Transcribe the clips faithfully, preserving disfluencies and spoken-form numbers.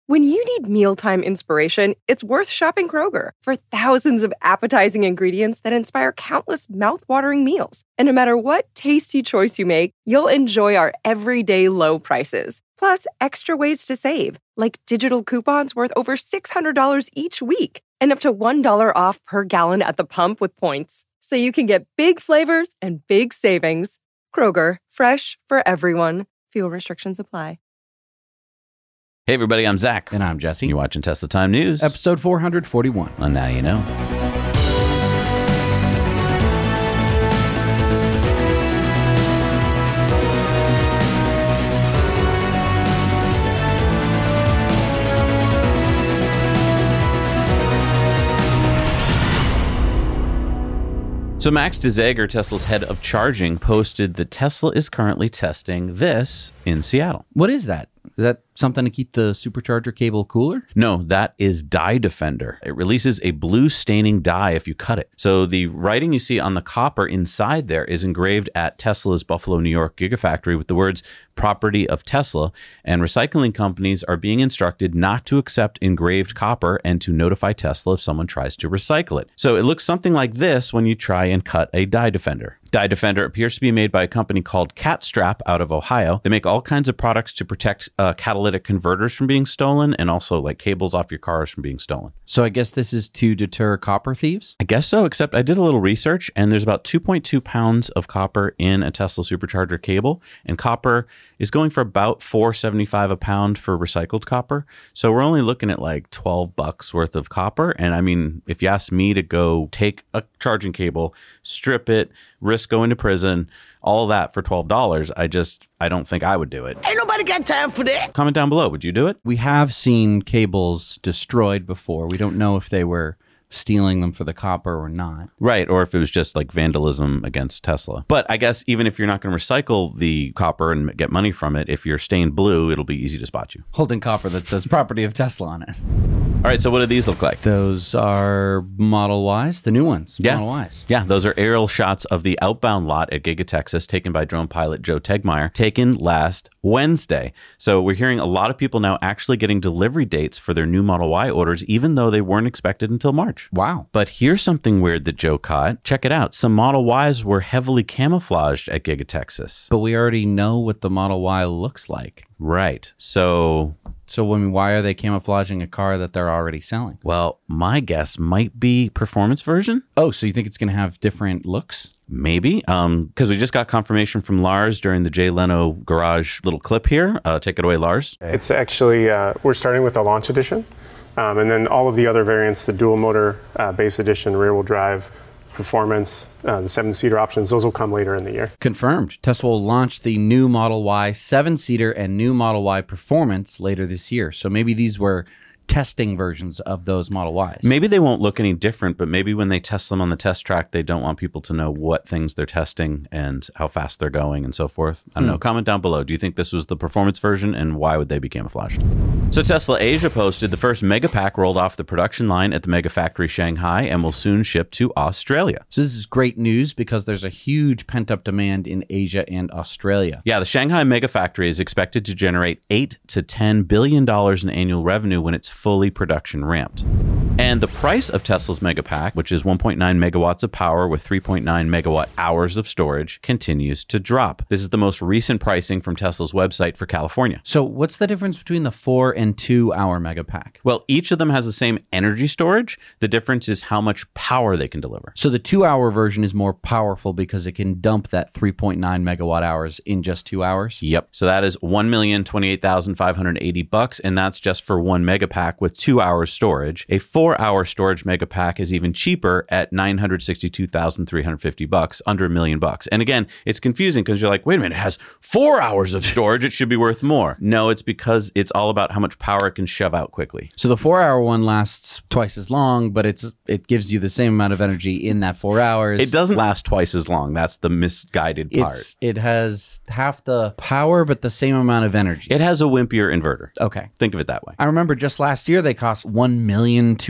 When you need mealtime inspiration, it's worth shopping Kroger for thousands of appetizing ingredients that inspire countless mouthwatering meals. And no matter what tasty choice you make, you'll enjoy our everyday low prices. Plus, extra ways to save, like digital coupons worth over six hundred dollars each week and up to one dollar off per gallon at the pump with points. So you can get big flavors and big savings. Kroger, fresh for everyone. Fuel restrictions apply. Hey everybody, I'm Zach. And I'm Jesse. You're watching Tesla Time News. Episode four forty-one. Well, now you know. So Max de Jager, Tesla's head of charging, posted that Tesla is currently testing this in Seattle. What is that? Is that something to keep the supercharger cable cooler? No, that is Dye Defender. It releases a blue staining dye if you cut it. So the writing you see on the copper inside there is engraved at Tesla's Buffalo, New York Gigafactory with the words property of Tesla, and recycling companies are being instructed not to accept engraved copper and to notify Tesla if someone tries to recycle it. So it looks something like this when you try and cut a Dye Defender. Dye Defender appears to be made by a company called Catstrap out of Ohio. They make all kinds of products to protect uh, catalytic converters from being stolen and also like cables off your cars from being stolen. So I guess this is to deter copper thieves? I guess so, except I did a little research and there's about two point two pounds of copper in a Tesla supercharger cable, and copper is going for about four dollars and seventy-five cents a pound for recycled copper. So we're only looking at like twelve bucks worth of copper. And I mean, if you ask me to go take a charging cable, strip it, risk going to prison, all that for twelve dollars, I just, I don't think I would do it. Ain't nobody got time for that. Comment down below. Would you do it? We have seen cables destroyed before. We don't know if they were stealing them for the copper or not. Right, or if it was just like vandalism against Tesla. But I guess even if you're not going to recycle the copper and get money from it, if you're stained blue, it'll be easy to spot you. Holding copper that says property of Tesla on it. All right, so what do these look like? Those are Model Ys, the new ones. Yeah. Model Ys. Yeah, those are aerial shots of the outbound lot at Giga Texas taken by drone pilot Joe Tegmeyer, taken last Wednesday. So we're hearing a lot of people now actually getting delivery dates for their new Model Y orders, even though they weren't expected until March. Wow. But here's something weird that Joe caught. Check it out. Some Model Ys were heavily camouflaged at Giga Texas. But we already know what the Model Y looks like. Right. So... So when, why are they camouflaging a car that they're already selling? Well, my guess might be performance version. Oh, so you think it's going to have different looks? Maybe, um, because we just got confirmation from Lars during the Jay Leno garage little clip here. Uh, take it away, Lars. It's actually, uh, we're starting with the launch edition, um, and then all of the other variants, the dual motor uh, base edition, rear wheel drive, performance, uh, the seven-seater options, those will come later in the year. Confirmed. Tesla will launch the new Model Y seven-seater and new Model Y Performance later this year. So maybe these were testing versions of those Model Ys. Maybe they won't look any different, but maybe when they test them on the test track, they don't want people to know what things they're testing and how fast they're going and so forth. I don't hmm. know. Comment down below. Do you think this was the performance version, and why would they be camouflaged? So Tesla Asia posted the first Megapack rolled off the production line at the Mega Factory Shanghai and will soon ship to Australia. So this is great news because there's a huge pent-up demand in Asia and Australia. Yeah, the Shanghai Mega Factory is expected to generate eight to ten billion dollars in annual revenue when it's fully production ramped. And the price of Tesla's Megapack, which is one point nine megawatts of power with three point nine megawatt hours of storage, continues to drop. This is the most recent pricing from Tesla's website for California. So what's the difference between the four and two hour Megapack? Well, each of them has the same energy storage. The difference is how much power they can deliver. So the two hour version is more powerful because it can dump that three point nine megawatt hours in just two hours? Yep. So that is one million twenty-eight thousand five hundred eighty bucks, and that's just for one Megapack with two hours storage. A four hour storage Megapack is even cheaper at nine hundred sixty-two thousand three hundred fifty bucks, under a million bucks. And again, it's confusing because you're like, wait a minute, it has four hours of storage. It should be worth more. No, it's because it's all about how much power it can shove out quickly. So the four hour one lasts twice as long, but it's it gives you the same amount of energy in that four hours. It doesn't last twice as long. That's the misguided part. It's, it has half the power, but the same amount of energy. It has a wimpier inverter. Okay. Think of it that way. I remember just last year, they cost one million two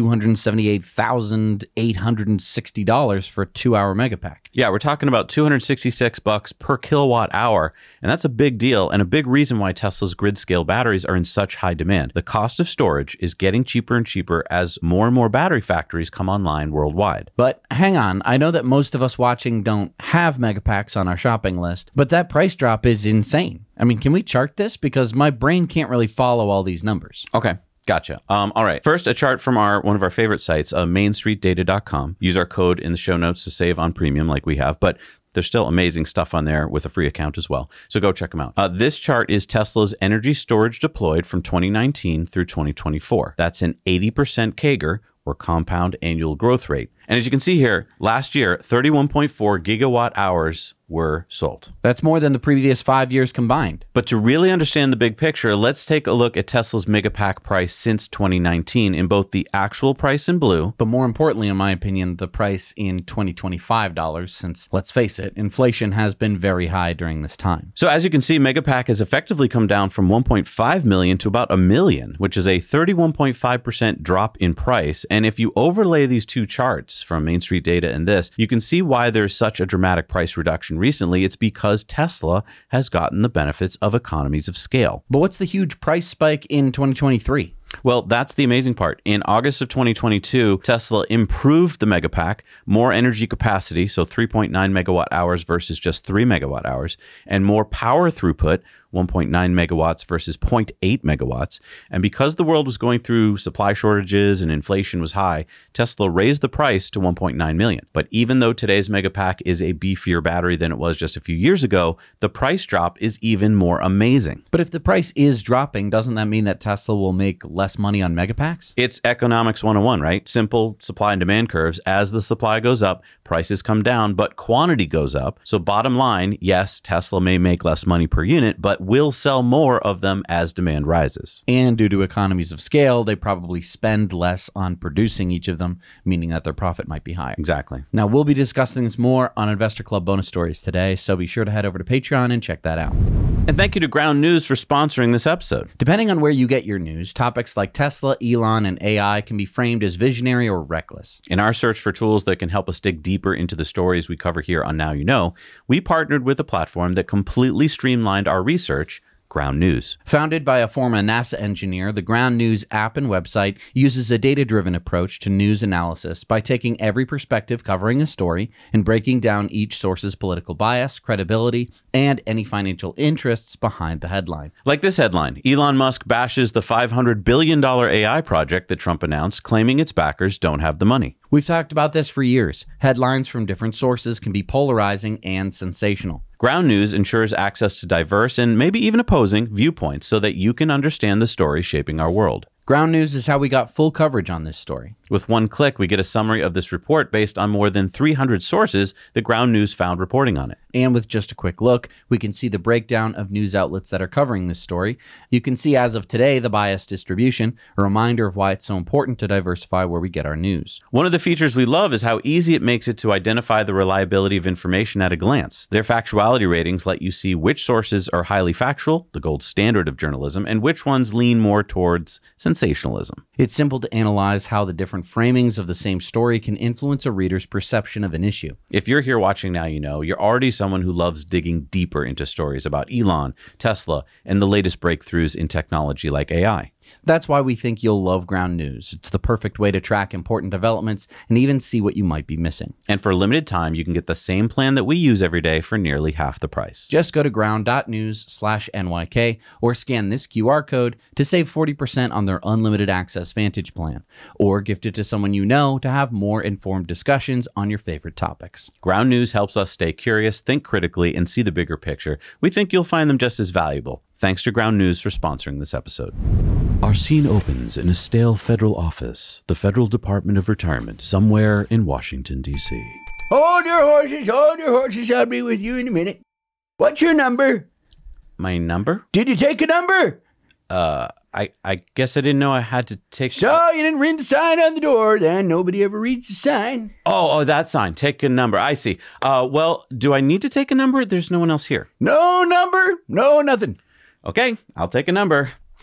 two hundred seventy-eight thousand eight hundred sixty dollars for a two-hour Megapack. Yeah, we're talking about two hundred sixty-six bucks per kilowatt hour, and that's a big deal and a big reason why Tesla's grid-scale batteries are in such high demand. The cost of storage is getting cheaper and cheaper as more and more battery factories come online worldwide. But hang on, I know that most of us watching don't have Megapacks on our shopping list, but that price drop is insane. I mean, can we chart this? Because my brain can't really follow all these numbers. Okay. Gotcha. Um, all right. First, a chart from our one of our favorite sites, uh, main street data dot com. Use our code in the show notes to save on premium like we have, but there's still amazing stuff on there with a free account as well. So go check them out. Uh, this chart is Tesla's energy storage deployed from twenty nineteen through twenty twenty-four. That's an eighty percent C A G R, or compound annual growth rate. And as you can see here, last year, thirty-one point four gigawatt hours were sold. That's more than the previous five years combined. But to really understand the big picture, let's take a look at Tesla's Megapack price since twenty nineteen in both the actual price in blue. But more importantly, in my opinion, the price in twenty twenty-five dollars, since, let's face it, inflation has been very high during this time. So as you can see, Megapack has effectively come down from one point five million to about a million, which is a thirty-one point five percent drop in price. And if you overlay these two charts from Main Street Data and this, you can see why there's such a dramatic price reduction recently. It's because Tesla has gotten the benefits of economies of scale. But what's the huge price spike in twenty twenty-three? Well, that's the amazing part. In August of twenty twenty-two, Tesla improved the Megapack, more energy capacity, so three point nine megawatt hours versus just three megawatt hours, and more power throughput, one point nine megawatts versus zero point eight megawatts. And because the world was going through supply shortages and inflation was high, Tesla raised the price to one point nine million. But even though today's Megapack is a beefier battery than it was just a few years ago, the price drop is even more amazing. But if the price is dropping, doesn't that mean that Tesla will make less money on Megapacks? It's economics one oh one, right? Simple supply and demand curves. As the supply goes up, prices come down, but quantity goes up. So bottom line, yes, Tesla may make less money per unit, but will sell more of them as demand rises. And due to economies of scale, they probably spend less on producing each of them, meaning that their profit might be higher. Exactly. Now, we'll be discussing this more on Investor Club Bonus Stories today, so be sure to head over to Patreon and check that out. And thank you to Ground News for sponsoring this episode. Depending on where you get your news, topics like Tesla, Elon, and A I can be framed as visionary or reckless. In our search for tools that can help us dig deeper into the stories we cover here on Now You Know, we partnered with a platform that completely streamlined our research, Ground News. Founded by a former NASA engineer, the Ground News app and website uses a data-driven approach to news analysis by taking every perspective covering a story and breaking down each source's political bias, credibility, and any financial interests behind the headline. Like this headline, Elon Musk bashes the five hundred billion dollars A I project that Trump announced, claiming its backers don't have the money. We've talked about this for years. Headlines from different sources can be polarizing and sensational. Ground News ensures access to diverse and maybe even opposing viewpoints so that you can understand the story shaping our world. Ground News is how we got full coverage on this story. With one click, we get a summary of this report based on more than three hundred sources that Ground News found reporting on it. And with just a quick look, we can see the breakdown of news outlets that are covering this story. You can see as of today the bias distribution, a reminder of why it's so important to diversify where we get our news. One of the features we love is how easy it makes it to identify the reliability of information at a glance. Their factuality ratings let you see which sources are highly factual, the gold standard of journalism, and which ones lean more towards sensationalism. It's simple to analyze how the different framings of the same story can influence a reader's perception of an issue. If you're here watching Now You Know, you're already someone who loves digging deeper into stories about Elon, Tesla, and the latest breakthroughs in technology like A I. That's why we think you'll love Ground News. It's the perfect way to track important developments and even see what you might be missing. And for a limited time, you can get the same plan that we use every day for nearly half the price. Just go to ground.news slash NYK or scan this Q R code to save forty percent on their unlimited access Vantage plan, or gift it to someone you know to have more informed discussions on your favorite topics. Ground News helps us stay curious, think critically, and see the bigger picture. We think you'll find them just as valuable. Thanks to Ground News for sponsoring this episode. Our scene opens in a stale federal office, the Federal Department of Retirement, somewhere in Washington, D C Hold your horses, hold your horses. I'll be with you in a minute. What's your number? My number? Did you take a number? Uh, I, I guess I didn't know I had to take... So you didn't read the sign on the door, then nobody ever reads the sign. Oh, oh, that sign. Take a number. I see. Uh, well, do I need to take a number? There's no one else here. No number, no nothing. Okay, I'll take a number.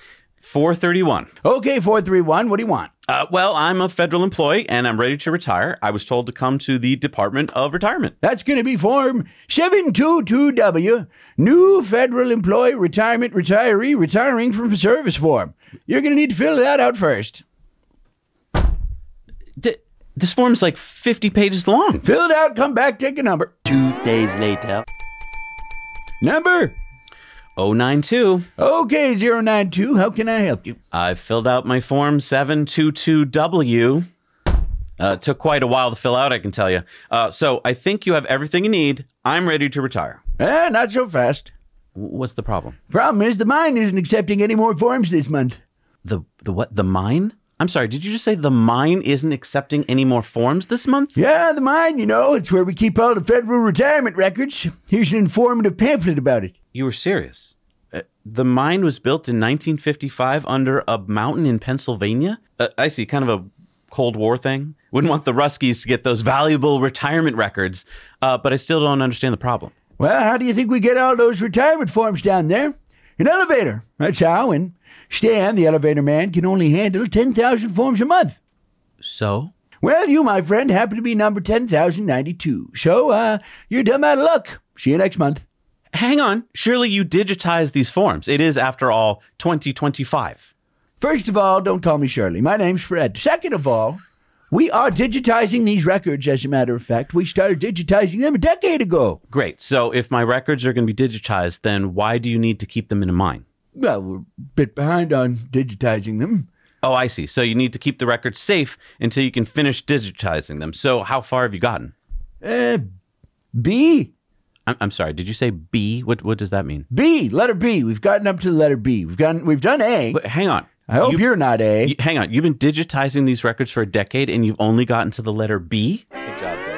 four thirty-one. Okay, four three one, what do you want? Uh, well, I'm a federal employee and I'm ready to retire. I was told to come to the Department of Retirement. That's going to be Form seven twenty-two W, New Federal Employee Retirement Retiree Retiring from Service Form. You're going to need to fill that out first. D- this form's like fifty pages long. Fill it out, come back, take a number. Two days later. Number? oh nine two. Okay, zero nine two, how can I help you? I filled out my Form seven twenty-two W. Uh, it took quite a while to fill out, I can tell you. Uh, so I think you have everything you need. I'm ready to retire. Eh, not so fast. W- What's the problem? Problem is the mine isn't accepting any more forms this month. The the what? The mine? I'm sorry, did you just say the mine isn't accepting any more forms this month? Yeah, the mine, you know, it's where we keep all the federal retirement records. Here's an informative pamphlet about it. You were serious. Uh, the mine was built in nineteen fifty-five under a mountain in Pennsylvania? Uh, I see, kind of a Cold War thing. Wouldn't want the Ruskies to get those valuable retirement records, uh, but I still don't understand the problem. Well, how do you think we get all those retirement forms down there? An elevator. That's how. And Stan, the elevator man, can only handle ten thousand forms a month. So? Well, you, my friend, happen to be number ten thousand ninety-two. So, uh, you're dumb out of luck. See you next month. Hang on. Surely you digitized these forms. It is, after all, twenty twenty-five. First of all, don't call me Shirley. My name's Fred. Second of all, we are digitizing these records, as a matter of fact. We started digitizing them a decade ago. Great. So if my records are going to be digitized, then why do you need to keep them in a mine? Well, we're a bit behind on digitizing them. Oh, I see. So you need to keep the records safe until you can finish digitizing them. So how far have you gotten? Uh, B? I'm, I'm sorry. Did you say B? What What does that mean? B, letter B. We've gotten up to the letter B. We've gotten, we've done A. Wait, hang on. I hope You- you, are not A. You, hang on. You've been digitizing these records for a decade and you've only gotten to the letter B? Good job there.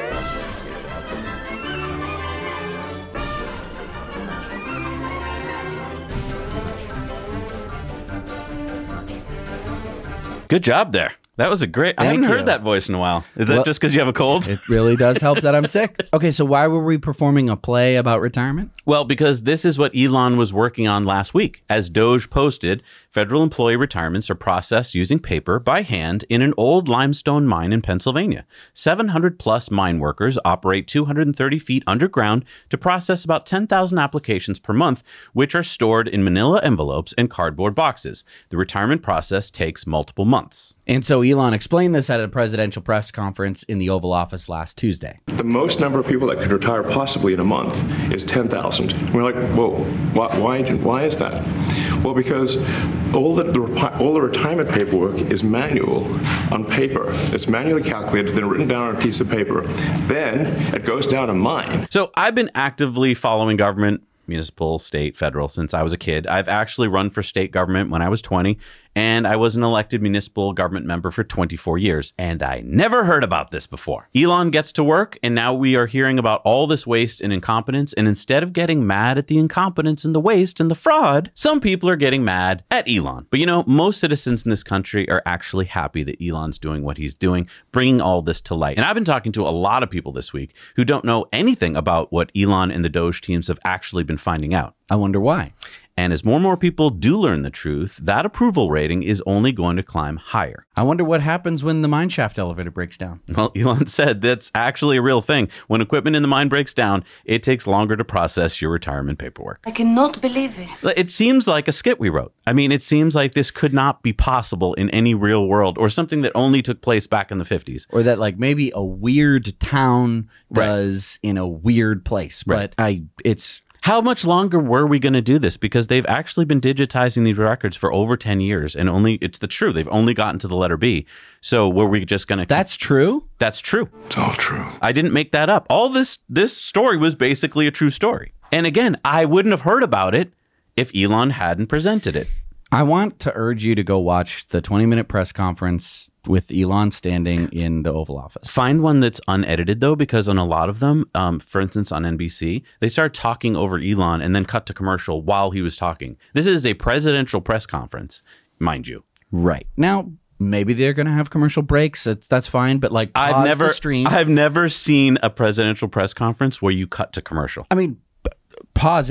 Good job there. That was a great. I Thank haven't you. heard that voice in a while. Is that Well- just because you have a cold? It really does help that I'm sick. Okay, so why were we performing a play about retirement? Well, because this is what Elon was working on last week. As Doge posted, federal employee retirements are processed using paper by hand in an old limestone mine in Pennsylvania. seven hundred plus mine workers operate two hundred thirty feet underground to process about ten thousand applications per month, which are stored in manila envelopes and cardboard boxes. The retirement process takes multiple months. And so Elon explained this at a presidential press conference in the Oval Office last Tuesday. The most number of people that could retire possibly in a month is ten thousand. We're like, whoa, why, why, why is that? Well, because all the, the repi- all the retirement paperwork is manual on paper. It's manually calculated, then written down on a piece of paper. Then it goes down a mine. So I've been actively following government, municipal, state, federal, since I was a kid. I've actually run for state government when I was twenty, and I was an elected municipal government member for twenty-four years. And I never heard about this before. Elon gets to work, and now we are hearing about all this waste and incompetence. And instead of getting mad at the incompetence and the waste and the fraud, some people are getting mad at Elon. But you know, most citizens in this country are actually happy that Elon's doing what he's doing, bringing all this to light. And I've been talking to a lot of people this week who don't know anything about what Elon and the Doge teams have actually been finding out. I wonder why. And as more and more people do learn the truth, that approval rating is only going to climb higher. I wonder what happens when the mine shaft elevator breaks down. Well, Elon said that's actually a real thing. When equipment in the mine breaks down, it takes longer to process your retirement paperwork. I cannot believe it. It seems like a skit we wrote. I mean, it seems like this could not be possible in any real world, or something that only took place back in the fifties. Or that like maybe a weird town Right. does in a weird place. Right. But I it's How much longer were we going to do this? Because they've actually been digitizing these records for over ten years, and only it's the true. They've only gotten to the letter B. So were we just going to? that's true. That's true. It's all true. I didn't make that up. All this this story was basically a true story. And again, I wouldn't have heard about it if Elon hadn't presented it. I want to urge you to go watch the twenty minute press conference with Elon standing in the Oval Office. Find one that's unedited, though, because on a lot of them, um, for instance, on N B C, they start talking over Elon and then cut to commercial while he was talking. This is a presidential press conference, mind you. Right. Now, maybe they're going to have commercial breaks. It's, that's fine. But like, pause I've never, the stream. I've never seen a presidential press conference where you cut to commercial. I mean, p- pause it.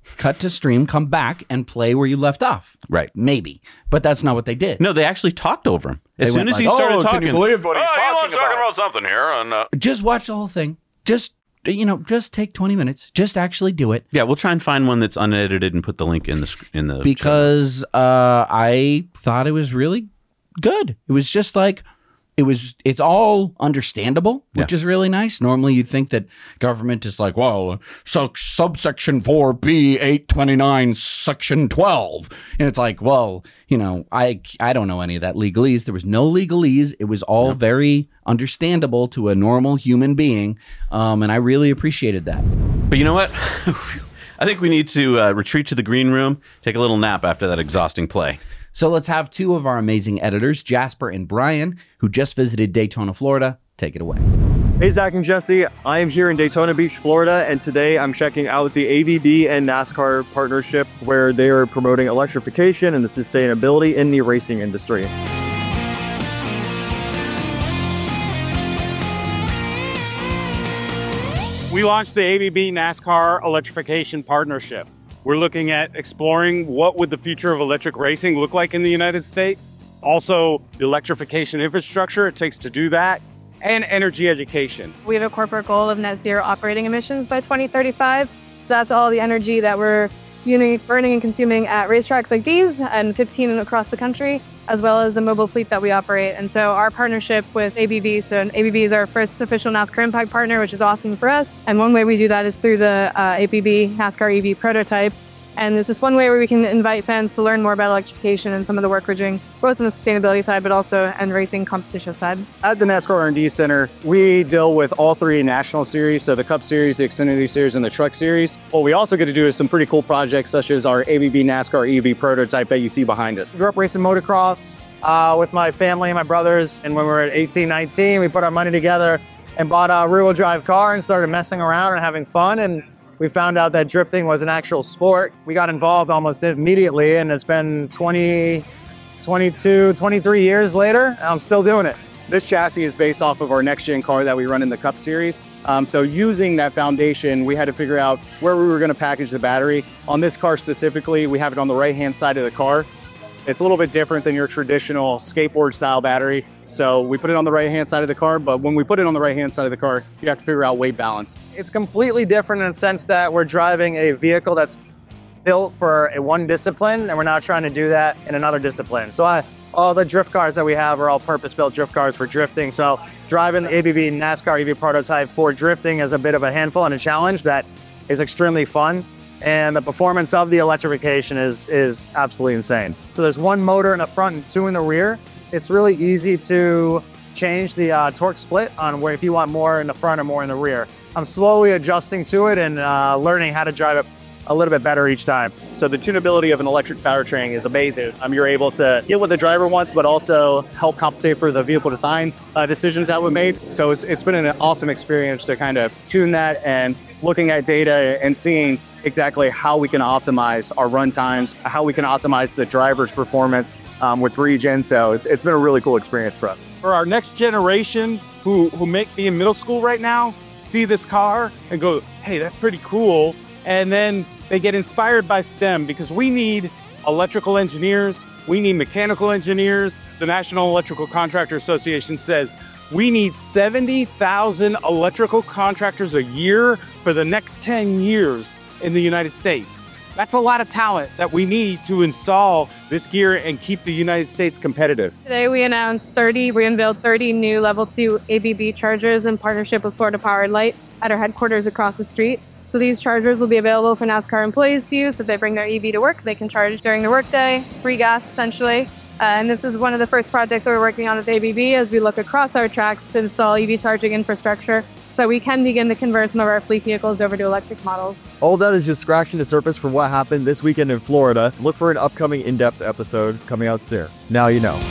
cut to stream, come back, and play where you left off. Right. Maybe. But that's not what they did. No, they actually talked over him. As They soon went as he like, started "Oh, can talking, you believe what he's oh, talking Elon's talking about?" about something here. And, uh, Just watch the whole thing. Just, you know, just take twenty minutes. Just actually do it. yeah, we'll try and find one that's unedited and put the link in the sc- in the Because uh, I thought it was really good. It was just like, it was, it's all understandable, which Yeah. is really nice. Normally you'd think that government is like, well, so subsection four B eight twenty-nine section twelve. And it's like, well, you know, I, I don't know any of that legalese. There was no legalese. It was all very understandable to a normal human being. Um, and I really appreciated that. But you know what? I think we need to uh, retreat to the green room, take a little nap after that exhausting play. So let's have two of our amazing editors, Jasper and Brian, who just visited Daytona, Florida. Take it away. Hey, Zach and Jesse. I am here in Daytona Beach, Florida, and today I'm checking out the A V B and NASCAR partnership where they are promoting electrification and the sustainability in the racing industry. We launched the A V B NASCAR Electrification Partnership. We're looking at exploring what would the future of electric racing look like in the United States, also the electrification infrastructure it takes to do that, and energy education. We have a corporate goal of net zero operating emissions by twenty thirty-five. So that's all the energy that we're burning and consuming at racetracks like these and fifteen across the country, as well as the mobile fleet that we operate. And so our partnership with A B B, so A B B is our first official NASCAR Impact partner, which is awesome for us. And one way we do that is through the uh, A B B NASCAR E V prototype. And this is one way where we can invite fans to learn more about electrification and some of the work we're doing, both on the sustainability side, but also and racing competition side. At the NASCAR R and D Center, we deal with all three national series, so the Cup Series, the Xfinity Series, and the Truck Series. What we also get to do is some pretty cool projects, such as our A B B NASCAR E V prototype that you see behind us. Grew up racing motocross uh, with my family and my brothers, and when we were at eighteen, nineteen, we put our money together and bought a rear-wheel drive car and started messing around and having fun. And we found out that drifting was an actual sport. We got involved almost immediately, and it's been twenty, twenty-two, twenty-three years later, and I'm still doing it. This chassis is based off of our next-gen car that we run in the Cup Series. Um, so using that foundation, we had to figure out where we were gonna package the battery. On this car specifically, we have it on the right-hand side of the car. It's a little bit different than your traditional skateboard-style battery. So we put it on the right-hand side of the car, but when we put it on the right-hand side of the car, you have to figure out weight balance. It's completely different in the sense that we're driving a vehicle that's built for a one discipline, and we're now trying to do that in another discipline. So I, all the drift cars that we have are all purpose-built drift cars for drifting. So driving the A B B NASCAR E V prototype for drifting is a bit of a handful and a challenge that is extremely fun. And the performance of the electrification is, is absolutely insane. So there's one motor in the front and two in the rear. It's really easy to change the uh, torque split on where if you want more in the front or more in the rear. I'm slowly adjusting to it and uh, learning how to drive it a little bit better each time. So the tunability of an electric powertrain is amazing. Um, you're able to get what the driver wants, but also help compensate for the vehicle design uh, decisions that were made. So it's, it's been an awesome experience to kind of tune that and looking at data and seeing exactly how we can optimize our run times, how we can optimize the driver's performance um, with regen. So it's, it's been a really cool experience for us. For our next generation who, who may be in middle school right now, see this car and go, hey, that's pretty cool. And then they get inspired by STEM because we need electrical engineers, we need mechanical engineers. The National Electrical Contractor Association says we need seventy thousand electrical contractors a year for the next ten years in the United States. That's a lot of talent that we need to install this gear and keep the United States competitive. Today we announced thirty, we unveiled thirty new level two A B B chargers in partnership with Florida Power and Light at our headquarters across the street. So these chargers will be available for NASCAR employees to use. If they bring their E V to work, they can charge during the workday, free gas essentially. Uh, and this is one of the first projects that we're working on with A B B as we look across our tracks to install E V charging infrastructure so we can begin to convert some of our fleet vehicles over to electric models. All that is just scratching the surface for what happened this weekend in Florida. Look for an upcoming in-depth episode coming out soon. Now you know.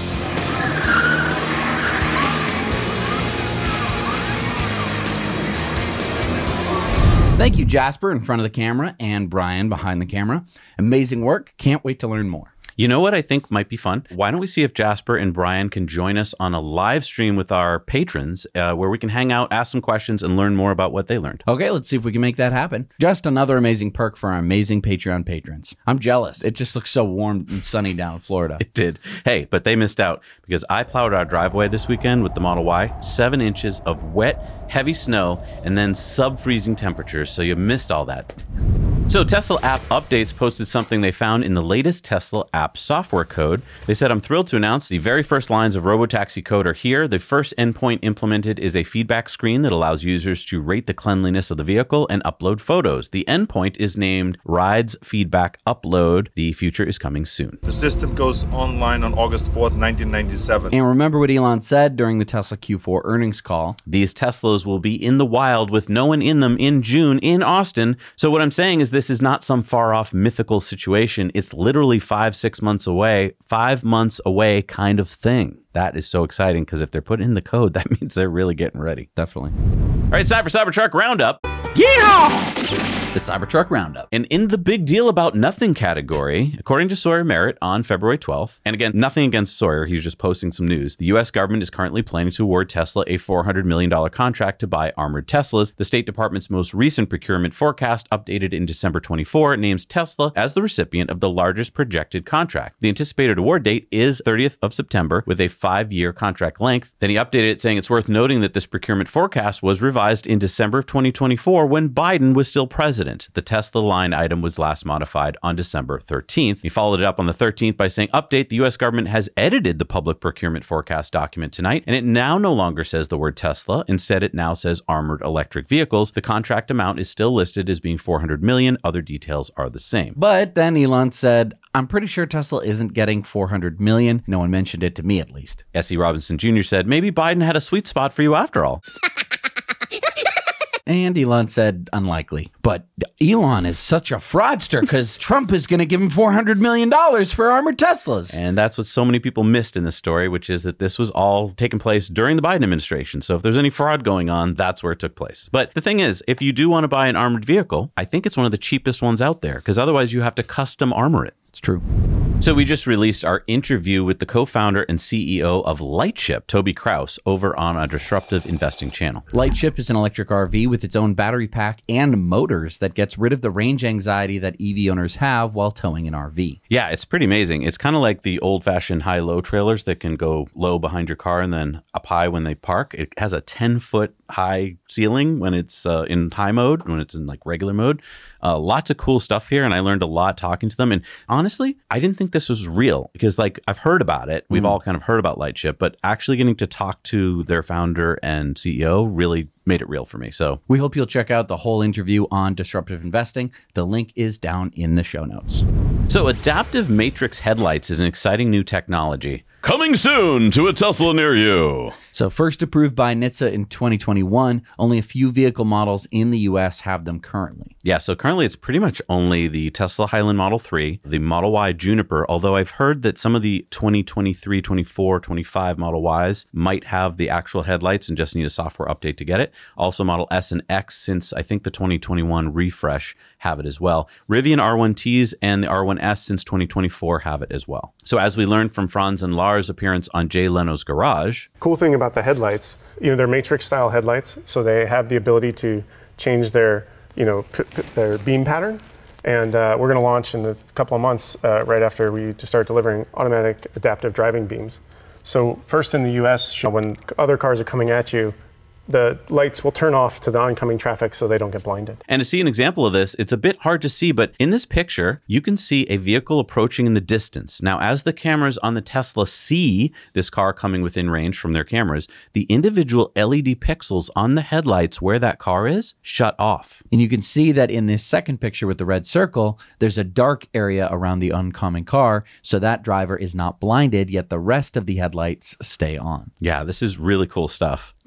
Thank you, Jasper, in front of the camera, and Brian behind the camera. Amazing work. Can't wait to learn more. You know what I think might be fun? Why don't we see if Jasper and Brian can join us on a live stream with our patrons uh, where we can hang out, ask some questions, and learn more about what they learned. Okay, let's see if we can make that happen. Just another amazing perk for our amazing Patreon patrons. I'm jealous. It just looks so warm and sunny down in Florida. It did. Hey, but they missed out because I plowed our driveway this weekend with the Model Y, seven inches of wet, heavy snow, and then sub-freezing temperatures, so you missed all that. So Tesla app updates posted something they found in the latest Tesla app software code. They said, I'm thrilled to announce the very first lines of Robotaxi code are here. The first endpoint implemented is a feedback screen that allows users to rate the cleanliness of the vehicle and upload photos. The endpoint is named Rides Feedback Upload. The future is coming soon. The system goes online on August fourth, nineteen ninety-seven. And remember what Elon said during the Tesla Q four earnings call. These Teslas will be in the wild with no one in them in June in Austin. So what I'm saying is this is not some far off mythical situation. It's literally five, six months away, five months away kind of thing. That is so exciting because if they're putting in the code, that means they're really getting ready. Definitely. All right, it's time for Cybertruck Roundup. Yeehaw! The Cybertruck Roundup. And in the big deal about nothing category, according to Sawyer Merritt on February twelfth, and again, nothing against Sawyer, he's just posting some news, the U S government is currently planning to award Tesla a four hundred million dollars contract to buy armored Teslas. The State Department's most recent procurement forecast, updated in December twenty-fourth, names Tesla as the recipient of the largest projected contract. The anticipated award date is thirtieth of September with a five-year contract length. Then he updated it saying it's worth noting that this procurement forecast was revised in December of twenty twenty-four when Biden was still president. The Tesla line item was last modified on December thirteenth. He followed it up on the thirteenth by saying, update, the U S government has edited the public procurement forecast document tonight, and it now no longer says the word Tesla. Instead, it now says armored electric vehicles. The contract amount is still listed as being four hundred million dollars. Other details are the same. But then Elon said, I'm pretty sure Tesla isn't getting four hundred million dollars. No one mentioned it to me, at least. S E Robinson Junior said, maybe Biden had a sweet spot for you after all. And Elon said, unlikely. But Elon is such a fraudster because Trump is going to give him four hundred million dollars for armored Teslas. And that's what so many people missed in this story, which is that this was all taking place during the Biden administration. So if there's any fraud going on, that's where it took place. But the thing is, if you do want to buy an armored vehicle, I think it's one of the cheapest ones out there because otherwise you have to custom armor it. It's true. So we just released our interview with the co-founder and C E O of Lightship, Toby Kraus, over on our Disruptive Investing channel. Lightship is an electric R V with its own battery pack and motors that gets rid of the range anxiety that E V owners have while towing an R V. Yeah, it's pretty amazing. It's kind of like the old-fashioned high-low trailers that can go low behind your car and then up high when they park. It has a ten-foot high ceiling when it's uh, in high mode, when it's in like regular mode. Uh, lots of cool stuff here, and I learned a lot talking to them. And honestly, I didn't think this was real because like I've heard about it. We've mm. all kind of heard about Lightship, but actually getting to talk to their founder and C E O really made it real for me. So we hope you'll check out the whole interview on Disruptive Investing. The link is down in the show notes. So adaptive matrix headlights is an exciting new technology. Coming soon to a Tesla near you. So first approved by N H T S A in twenty twenty-one, only a few vehicle models in the U S have them currently. Yeah, so currently it's pretty much only the Tesla Highland Model three, the Model Y Juniper, although I've heard that some of the twenty twenty-three, twenty-four, twenty-five Model Ys might have the actual headlights and just need a software update to get it. Also Model S and X, since I think the twenty twenty-one refresh have it as well. Rivian R one Ts and the R one S since twenty twenty-four have it as well. So as we learned from Franz and Lars' appearance on Jay Leno's Garage. Cool thing about the headlights, you know, they're matrix style headlights, so they have the ability to change their, you know, p- p- their beam pattern. And uh, we're going to launch in a couple of months, uh, right after we to start delivering automatic adaptive driving beams. So first in the U S, when other cars are coming at you, the lights will turn off to the oncoming traffic so they don't get blinded. And to see an example of this, it's a bit hard to see, but in this picture, you can see a vehicle approaching in the distance. Now, as the cameras on the Tesla see this car coming within range from their cameras, the individual L E D pixels on the headlights where that car is shut off. And you can see that in this second picture with the red circle, there's a dark area around the oncoming car, so that driver is not blinded, yet the rest of the headlights stay on. Yeah, this is really cool stuff.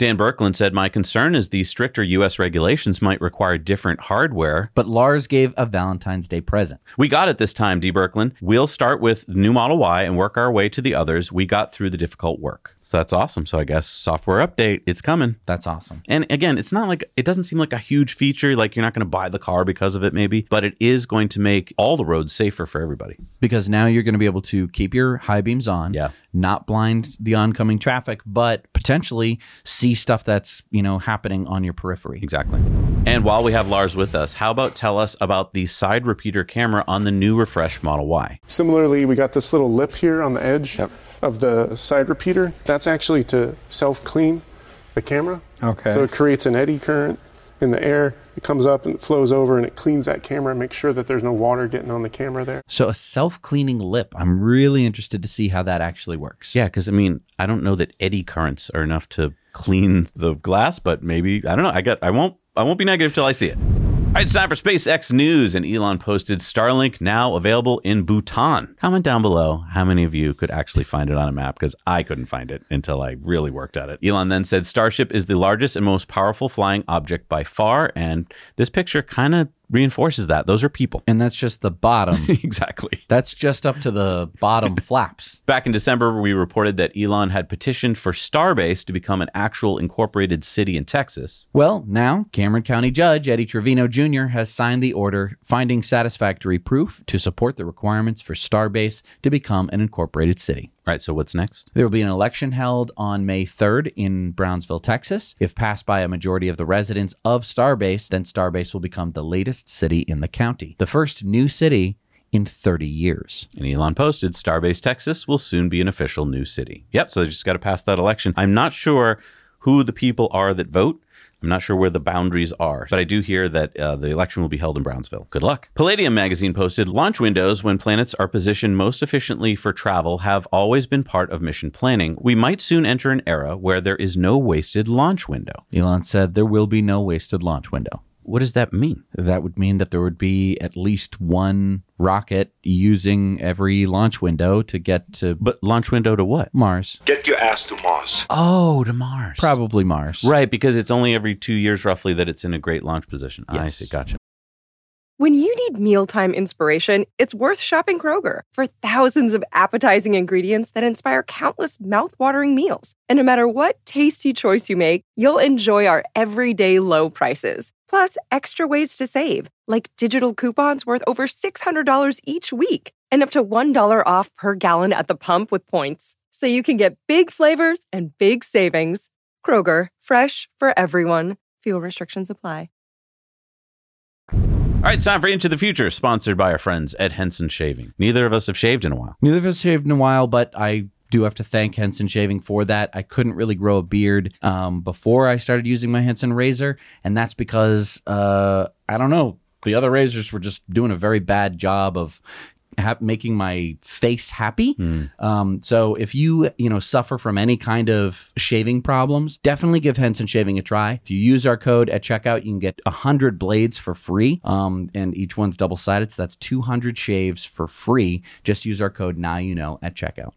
Dan Birkeland said, my concern is the stricter U S regulations might require different hardware. But Lars gave a Valentine's Day present. We got it this time, D. Birkeland. We'll start with the new Model Y and work our way to the others. We got through the difficult work. So that's awesome. So I guess software update, it's coming. That's awesome. And again, it's not like, it doesn't seem like a huge feature, like you're not going to buy the car because of it maybe, but it is going to make all the roads safer for everybody. Because now you're going to be able to keep your high beams on, yeah, not blind the oncoming traffic, but potentially see stuff that's, you know, happening on your periphery. Exactly. And while we have Lars with us, how about tell us about the side repeater camera on the new refreshed Model Y? Similarly, we got this little lip here on the edge yep. of the side repeater. That's actually to self-clean the camera. Okay. So it creates an eddy current in the air. It comes up and it flows over and it cleans that camera and makes sure that there's no water getting on the camera there. So a self-cleaning lip. I'm really interested to see how that actually works. Yeah, because I mean, I don't know that eddy currents are enough to clean the glass, but maybe, I don't know. I got, I won't, I won't be negative till I see it. All right, it's time for SpaceX news, and Elon posted Starlink now available in Bhutan. Comment down below how many of you could actually find it on a map, because I couldn't find it until I really worked at it. Elon then said Starship is the largest and most powerful flying object by far, and this picture kind of reinforces that. Those are people. And that's just the bottom. Exactly. That's just up to the bottom flaps. Back in December, we reported that Elon had petitioned for Starbase to become an actual incorporated city in Texas. Well, now Cameron County Judge Eddie Trevino Junior has signed the order finding satisfactory proof to support the requirements for Starbase to become an incorporated city. All right, so what's next? There will be an election held on May third in Brownsville, Texas. If passed by a majority of the residents of Starbase, then Starbase will become the latest city in the county, the first new city in thirty years. And Elon posted, Starbase, Texas will soon be an official new city. Yep, so they just got to pass that election. I'm not sure who the people are that vote. I'm not sure where the boundaries are, but I do hear that uh, the election will be held in Brownsville. Good luck. Palladium magazine posted, launch windows when planets are positioned most efficiently for travel have always been part of mission planning. We might soon enter an era where there is no wasted launch window. Elon said there will be no wasted launch window. What does that mean? That would mean that there would be at least one rocket using every launch window to get to... But launch window to what? Mars. Get your ass to Mars. Oh, to Mars. Probably Mars. Right, because it's only every two years roughly that it's in a great launch position. Yes. I see, gotcha. When you need mealtime inspiration, it's worth shopping Kroger for thousands of appetizing ingredients that inspire countless mouth-watering meals. And no matter what tasty choice you make, you'll enjoy our everyday low prices. Plus, extra ways to save, like digital coupons worth over six hundred dollars each week and up to one dollar off per gallon at the pump with points. So you can get big flavors and big savings. Kroger, fresh for everyone. Fuel restrictions apply. All right, it's time for Into the Future, sponsored by our friends at Henson Shaving. Neither of us have shaved in a while. Neither of us shaved in a while, but I do have to thank Henson Shaving for that. I couldn't really grow a beard um, before I started using my Henson razor, and that's because, uh, I don't know, the other razors were just doing a very bad job of ha- making my face happy. Mm. Um, so if you, you know, suffer from any kind of shaving problems, definitely give Henson Shaving a try. If you use our code at checkout, you can get one hundred blades for free, um, and each one's double-sided, so that's two hundred shaves for free. Just use our code Now You Know at checkout.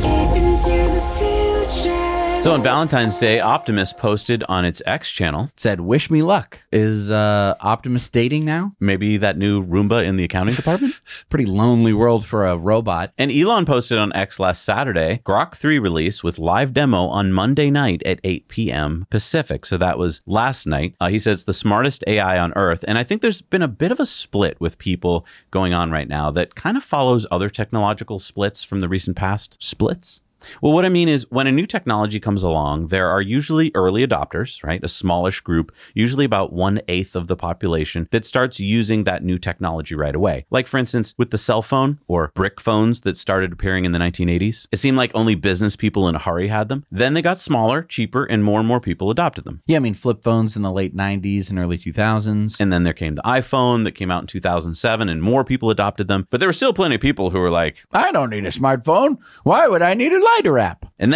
So on Valentine's Day, Optimus posted on its X channel, said, wish me luck. Is uh, Optimus dating now? Maybe that new Roomba in the accounting department? Pretty lonely world for a robot. And Elon posted on X last Saturday, Grok three release with live demo on Monday night at eight p.m. Pacific. So that was last night. Uh, he says it's the smartest A I on Earth. And I think there's been a bit of a split with people going on right now that kind of follows other technological splits from the recent past. Splits? Well, what I mean is when a new technology comes along, there are usually early adopters, right? A smallish group, usually about one eighth of the population that starts using that new technology right away. Like, for instance, with the cell phone or brick phones that started appearing in the nineteen eighties, it seemed like only business people in a hurry had them. Then they got smaller, cheaper, and more and more people adopted them. Yeah, I mean, flip phones in the late nineties and early two thousands. And then there came the iPhone that came out in two thousand seven, and more people adopted them. But there were still plenty of people who were like, I don't need a smartphone. Why would I need a lighter app? And then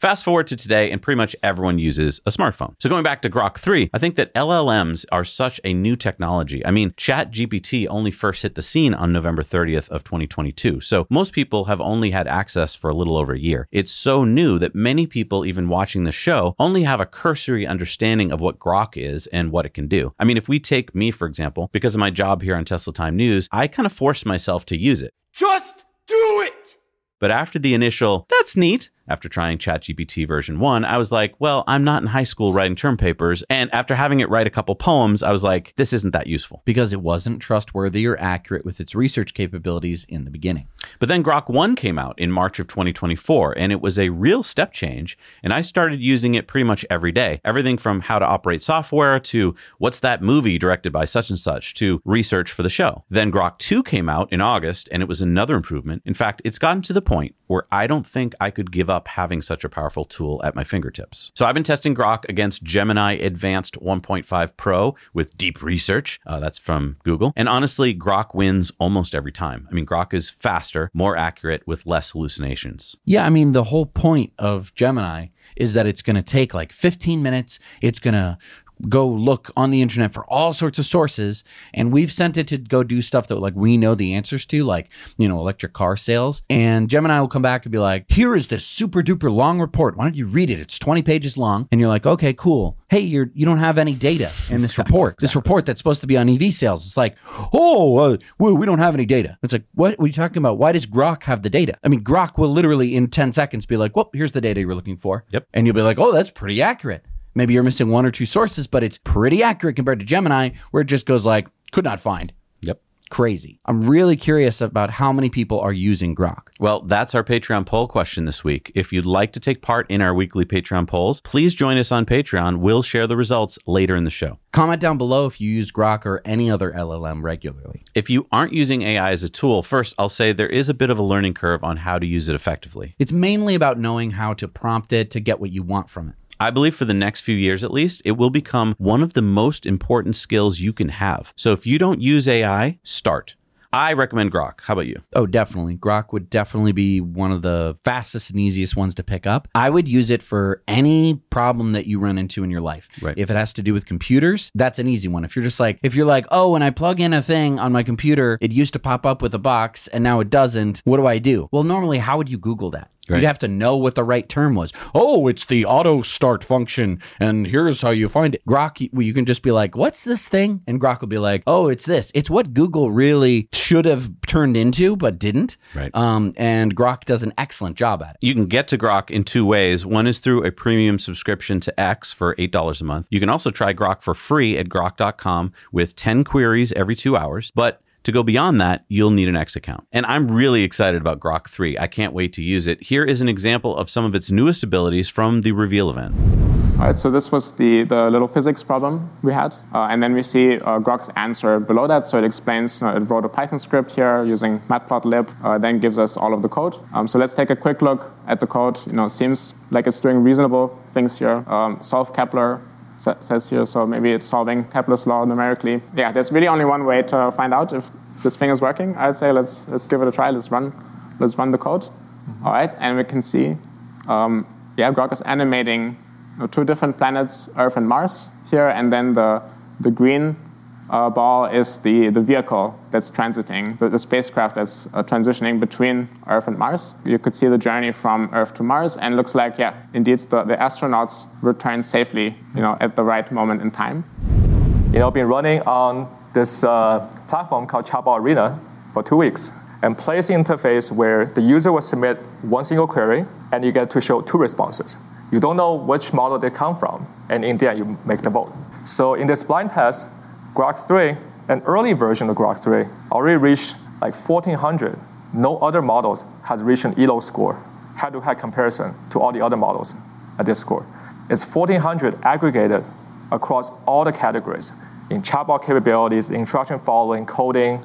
Fast forward to today, and pretty much everyone uses a smartphone. So going back to Grok three, I think that L L Ms are such a new technology. I mean, ChatGPT only first hit the scene on November thirtieth of twenty twenty-two. So most people have only had access for a little over a year. It's so new that many people, even watching the show, only have a cursory understanding of what Grok is and what it can do. I mean, if we take me, for example, because of my job here on Tesla Time News, I kind of forced myself to use it. Just do it! But after the initial, that's neat, after trying ChatGPT version one, I was like, well, I'm not in high school writing term papers. And after having it write a couple poems, I was like, this isn't that useful. Because it wasn't trustworthy or accurate with its research capabilities in the beginning. But then Grok one came out in March of twenty twenty-four, and it was a real step change. And I started using it pretty much every day. Everything from how to operate software to what's that movie directed by such and such to research for the show. Then Grok two came out in August, and it was another improvement. In fact, it's gotten to the point where I don't think I could give up having such a powerful tool at my fingertips. So I've been testing Grok against Gemini Advanced one point five Pro with deep research. Uh, that's from Google. And honestly, Grok wins almost every time. I mean, Grok is faster, more accurate, with less hallucinations. Yeah, I mean, the whole point of Gemini is that it's going to take like fifteen minutes. It's going to go look on the internet for all sorts of sources, and we've sent it to go do stuff that like we know the answers to, like, you know, electric car sales, and Gemini will come back and be like, here is this super duper long report, why don't you read it, it's twenty pages long. And you're like, okay, cool. Hey, you're you don't have any data in this report. This report that's supposed to be on E V sales, it's like, oh uh, we, we don't have any data. It's like, what, what are you talking about? Why does Grok have the data? I mean, Grok will literally in ten seconds be like, well, here's the data you were looking for. Yep. And you'll be like, oh, that's pretty accurate. Maybe you're missing one or two sources, but it's pretty accurate compared to Gemini, where it just goes like, could not find. Yep. Crazy. I'm really curious about how many people are using Grok. Well, that's our Patreon poll question this week. If you'd like to take part in our weekly Patreon polls, please join us on Patreon. We'll share the results later in the show. Comment down below if you use Grok or any other L L M regularly. If you aren't using A I as a tool, first, I'll say there is a bit of a learning curve on how to use it effectively. It's mainly about knowing how to prompt it to get what you want from it. I believe for the next few years at least, it will become one of the most important skills you can have. So if you don't use A I, start. I recommend Grok. How about you? Oh, definitely. Grok would definitely be one of the fastest and easiest ones to pick up. I would use it for any problem that you run into in your life. Right. If it has to do with computers, that's an easy one. If you're just like, if you're like, oh, when I plug in a thing on my computer, it used to pop up with a box and now it doesn't. What do I do? Well, normally, how would you Google that? Right. You'd have to know what the right term was. Oh, it's the auto start function, and here's how you find it. Grok, you can just be like, what's this thing? And Grok will be like, oh, it's this. It's what Google really should have turned into, but didn't. Right. Um, and Grok does an excellent job at it. You can get to Grok in two ways. One is through a premium subscription to X for eight dollars a month. You can also try Grok for free at grok dot com with ten queries every two hours. But to go beyond that, you'll need an X account. And I'm really excited about Grok three. I can't wait to use it. Here is an example of some of its newest abilities from the reveal event. All right, so this was the, the little physics problem we had. Uh, and then we see uh, Grok's answer below that. So it explains, uh, it wrote a Python script here using matplotlib, uh, then gives us all of the code. Um, so let's take a quick look at the code. You know, seems like it's doing reasonable things here. Um, solve Kepler says here, so maybe it's solving Kepler's law numerically. Yeah, there's really only one way to find out if this thing is working. I'd say let's let's give it a try. Let's run, let's run the code. Mm-hmm. All right, and we can see, um, yeah, Grok is animating you know, two different planets, Earth and Mars here, and then the the green uh, ball is the the vehicle that's transiting, the, the spacecraft that's uh, transitioning between Earth and Mars. You could see the journey from Earth to Mars, and looks like, yeah, indeed, the, the astronauts returned safely, you know, at the right moment in time. You know, been running on this uh, platform called Chatbot Arena for two weeks, and place the interface where the user will submit one single query, and you get to show two responses. You don't know which model they come from, and in the end, you make the vote. So in this blind test, Grok three, an early version of Grok three, already reached like fourteen hundred. No other models has reached an E L O score, head-to-head comparison to all the other models at this score. It's fourteen hundred aggregated across all the categories in chatbot capabilities, instruction following, coding.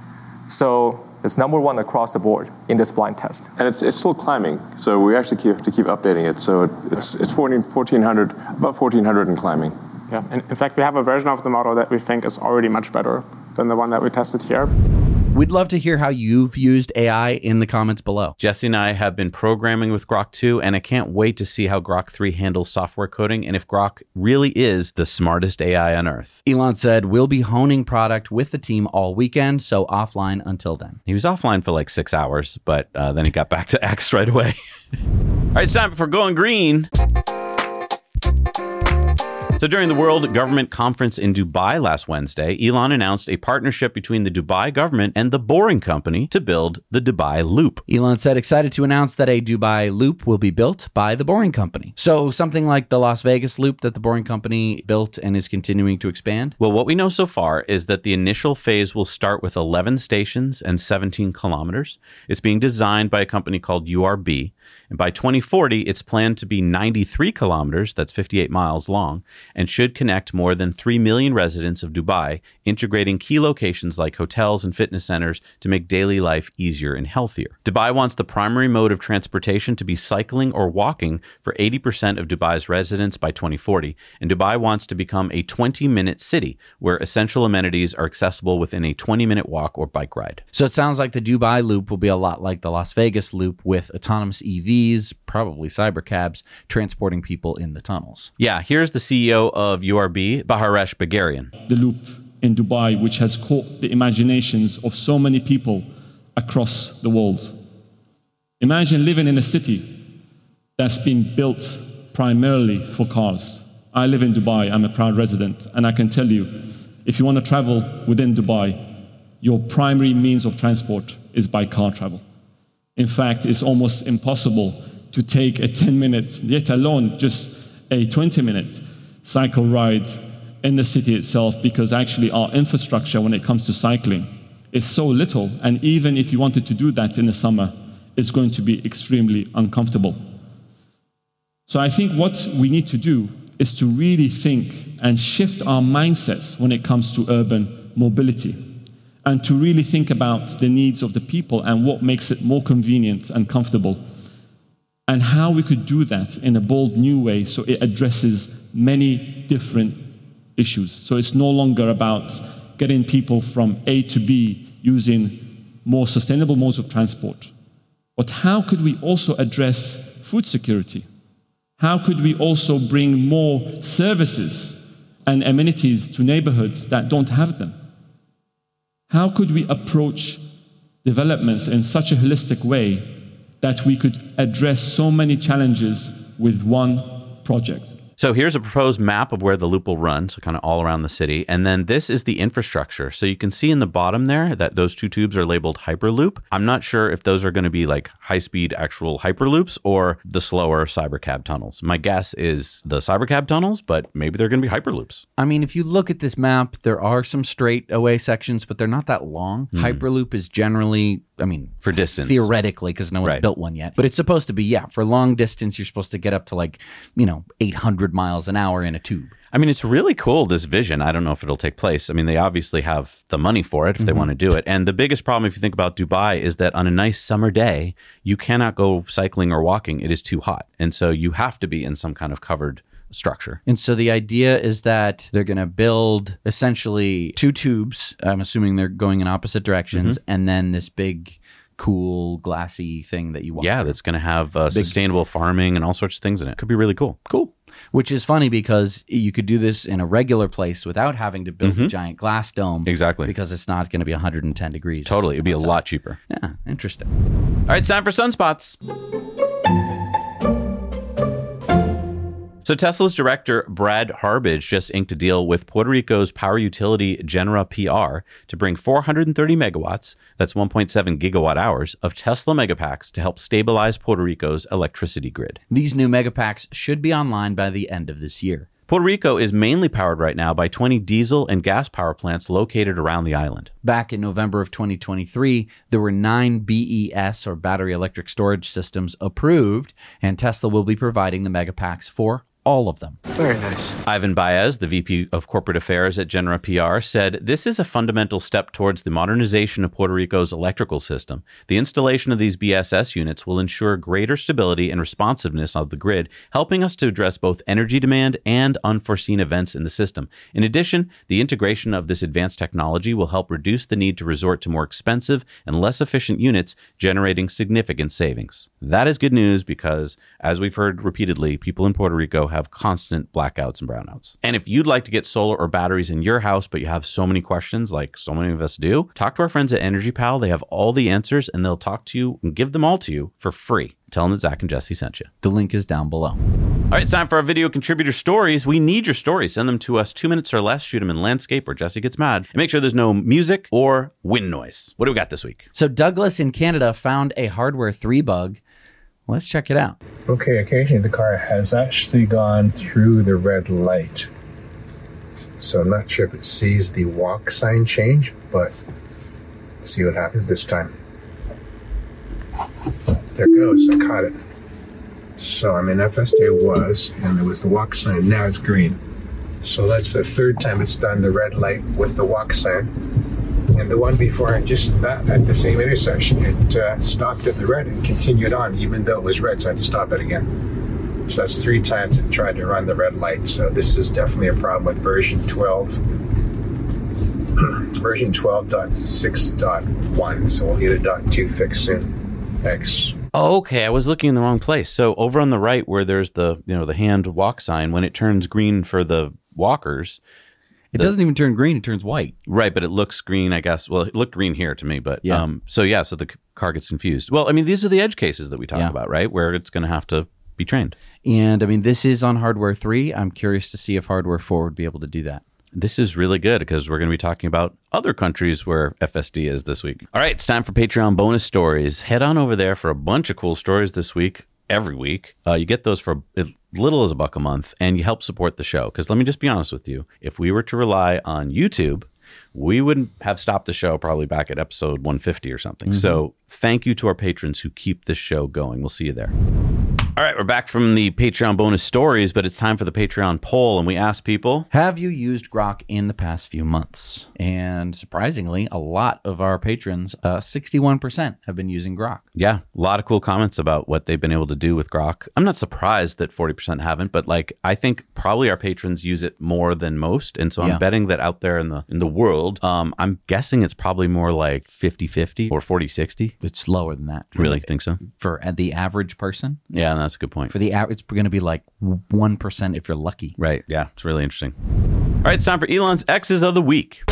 So it's number one across the board in this blind test. And it's it's still climbing, so we actually keep, have to keep updating it. So it, it's it's fourteen hundred, about fourteen hundred and climbing. Yeah, and in fact, we have a version of the model that we think is already much better than the one that we tested here. We'd love to hear how you've used A I in the comments below. Jesse and I have been programming with Grok two, and I can't wait to see how Grok three handles software coding and if Grok really is the smartest A I on Earth. Elon said, we'll be honing product with the team all weekend, so offline until then. He was offline for like six hours, but uh, then he got back to X right away. All right, it's time for Going Green. So during the World Government Conference in Dubai last Wednesday, Elon announced a partnership between the Dubai government and The Boring Company to build the Dubai Loop. Elon said excited to announce that a Dubai Loop will be built by The Boring Company. So something like the Las Vegas Loop that The Boring Company built and is continuing to expand? Well, what we know so far is that the initial phase will start with eleven stations and seventeen kilometers. It's being designed by a company called U R B. And by twenty forty, it's planned to be ninety-three kilometers, that's fifty-eight miles long, and should connect more than three million residents of Dubai, integrating key locations like hotels and fitness centers to make daily life easier and healthier. Dubai wants the primary mode of transportation to be cycling or walking for eighty percent of Dubai's residents by twenty forty, and Dubai wants to become a twenty-minute city where essential amenities are accessible within a twenty-minute walk or bike ride. So it sounds like the Dubai Loop will be a lot like the Las Vegas Loop with autonomous E Vs, probably cybercabs, transporting people in the tunnels. Yeah, here's the C E O of U R B, Baharesh Bagarian. The loop in Dubai, which has caught the imaginations of so many people across the world. Imagine living in a city that's been built primarily for cars. I live in Dubai, I'm a proud resident, and I can tell you, if you want to travel within Dubai, your primary means of transport is by car travel. In fact, it's almost impossible to take a ten minute, yet alone just a twenty minute cycle ride in the city itself, because actually our infrastructure when it comes to cycling is so little, and even if you wanted to do that in the summer, it's going to be extremely uncomfortable. So I think what we need to do is to really think and shift our mindsets when it comes to urban mobility, and to really think about the needs of the people and what makes it more convenient and comfortable, and how we could do that in a bold new way so it addresses many different issues. So it's no longer about getting people from A to B using more sustainable modes of transport, but how could we also address food security? How could we also bring more services and amenities to neighborhoods that don't have them? How could we approach developments in such a holistic way that we could address so many challenges with one project? So here's a proposed map of where the loop will run, so kind of all around the city. And then this is the infrastructure. So you can see in the bottom there that those two tubes are labeled Hyperloop. I'm not sure if those are going to be like high-speed actual Hyperloops or the slower Cybercab tunnels. My guess is the Cybercab tunnels, but maybe they're going to be Hyperloops. I mean, if you look at this map, there are some straightaway sections, but they're not that long. Mm. Hyperloop is generally, I mean, for distance, theoretically, because no one's right. built one yet. But it's supposed to be, yeah, for long distance, you're supposed to get up to like, you know, eight hundred miles an hour in a tube. I mean, it's really cool, this vision. I don't know if it'll take place. I mean, they obviously have the money for it if mm-hmm. they want to do it. And the biggest problem, if you think about Dubai, is that on a nice summer day, you cannot go cycling or walking. It is too hot. And so you have to be in some kind of covered structure. And so the idea is that they're going to build essentially two tubes. I'm assuming they're going in opposite directions. Mm-hmm. And then this big, cool, glassy thing that you walk Yeah, through. That's going to have uh, sustainable farming and all sorts of things in it. Could be really cool. Cool. Which is funny because you could do this in a regular place without having to build mm-hmm. a giant glass dome. Exactly. Because it's not going to be one hundred ten degrees. Totally. It'd be outside. a lot cheaper. Yeah, interesting. All right, it's time for Sunspots. So Tesla's director, Brad Harbidge, just inked a deal with Puerto Rico's power utility Genera P R to bring four hundred thirty megawatts, that's one point seven gigawatt hours, of Tesla Megapacks to help stabilize Puerto Rico's electricity grid. These new Megapacks should be online by the end of this year. Puerto Rico is mainly powered right now by twenty diesel and gas power plants located around the island. Back in November of twenty twenty-three, there were nine B E S, or battery electric storage systems, approved, and Tesla will be providing the Megapacks for all of them. Very nice. Ivan Baez, the V P of Corporate Affairs at Genera P R, said, "This is a fundamental step towards the modernization of Puerto Rico's electrical system. The installation of these B S S units will ensure greater stability and responsiveness of the grid, helping us to address both energy demand and unforeseen events in the system. In addition, the integration of this advanced technology will help reduce the need to resort to more expensive and less efficient units, generating significant savings." That is good news because, as we've heard repeatedly, people in Puerto Rico have constant blackouts and brownouts. And if you'd like to get solar or batteries in your house, but you have so many questions like so many of us do, talk to our friends at Energy Pal. They have all the answers and they'll talk to you and give them all to you for free. Tell them that Zach and Jesse sent you. The link is down below. All right, it's time for our video contributor stories. We need your stories. Send them to us two minutes or less. Shoot them in landscape or Jesse gets mad. And make sure there's no music or wind noise. What do we got this week? So Douglas in Canada found a hardware three bug. Let's check it out. Okay, occasionally the car has actually gone through the red light. So I'm not sure if it sees the walk sign change, but let's see what happens this time. There it goes, I caught it. So I mean, F S D was, and there was the walk sign, now it's green. So that's the third time it's done the red light with the walk sign. And the one before, and just that at the same intersection, it uh, stopped at the red and continued on, even though it was red, so I had to stop it again. So that's three times it tried to run the red light. So this is definitely a problem with version twelve. version twelve point six point one, so we'll need a dot two fix soon. Thanks. Okay, I was looking in the wrong place. So over on the right where there's the, you know, the hand walk sign, when it turns green for the walkers, It the, doesn't even turn green, it turns white. Right, but it looks green, I guess. Well, it looked green here to me, but yeah. um so yeah, so the car gets confused. Well, I mean, these are the edge cases that we talk yeah. about, right? Where it's going to have to be trained. And I mean, this is on hardware three. I'm curious to see if hardware four would be able to do that. This is really good because we're going to be talking about other countries where F S D is this week. All right, it's time for Patreon bonus stories. Head on over there for a bunch of cool stories this week, every week. Uh, you get those for as little as a buck a month, and you help support the show. Because let me just be honest with you. If we were to rely on YouTube, we wouldn't have stopped the show probably back at episode one fifty or something. Mm-hmm. So thank you to our patrons who keep this show going. We'll see you there. All right, we're back from the Patreon bonus stories, but it's time for the Patreon poll, and we asked people, have you used Grok in the past few months? And surprisingly, a lot of our patrons, uh, sixty-one percent, have been using Grok. Yeah, a lot of cool comments about what they've been able to do with Grok. I'm not surprised that forty percent haven't, but like I think probably our patrons use it more than most, and so I'm yeah. betting that out there in the in the world, um, I'm guessing it's probably more like fifty-fifty or forty sixty. It's lower than that. Really? Think so? For uh, the average person? Yeah, no, that's a good point. For the average, it's going to be like one percent if you're lucky. Right. Yeah, it's really interesting. All right, it's time for Elon's X's of the Week.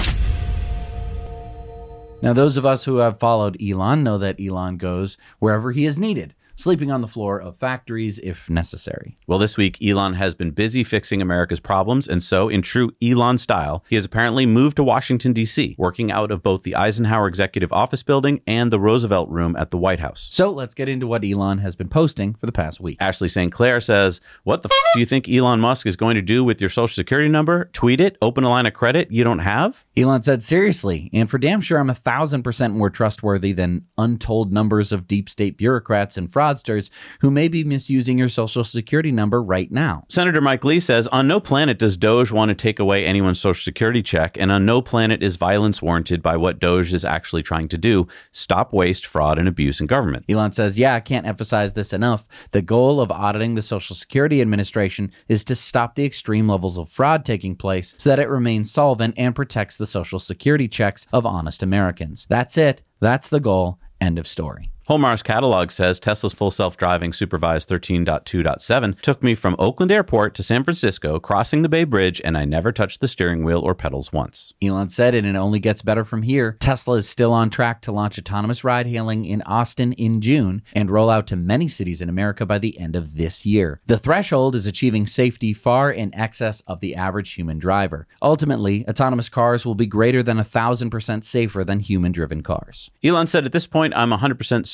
Now, those of us who have followed Elon know that Elon goes wherever he is needed, sleeping on the floor of factories if necessary. Well, this week, Elon has been busy fixing America's problems, and so, in true Elon style, he has apparently moved to Washington, D C, working out of both the Eisenhower Executive Office Building and the Roosevelt Room at the White House. So, let's get into what Elon has been posting for the past week. Ashley Saint Clair says, what the f*** do you think Elon Musk is going to do with your social security number? Tweet it? Open a line of credit you don't have? Elon said, seriously, and for damn sure I'm a thousand percent more trustworthy than untold numbers of deep state bureaucrats and fraud fraudsters who may be misusing your social security number right now. Senator Mike Lee says, on no planet does Doge want to take away anyone's social security check, and on no planet is violence warranted by what Doge is actually trying to do: stop waste, fraud, and abuse in government. Elon says, yeah, I can't emphasize this enough. The goal of auditing the Social Security Administration is to stop the extreme levels of fraud taking place so that it remains solvent and protects the social security checks of honest Americans. That's it. That's the goal. End of story. Homar's catalog says Tesla's full self-driving supervised thirteen point two point seven took me from Oakland Airport to San Francisco, crossing the Bay Bridge, and I never touched the steering wheel or pedals once. Elon said it, and it only gets better from here. Tesla is still on track to launch autonomous ride-hailing in Austin in June and roll out to many cities in America by the end of this year. The threshold is achieving safety far in excess of the average human driver. Ultimately, autonomous cars will be greater than one thousand percent safer than human-driven cars. Elon said, at this point, I'm one hundred percent certain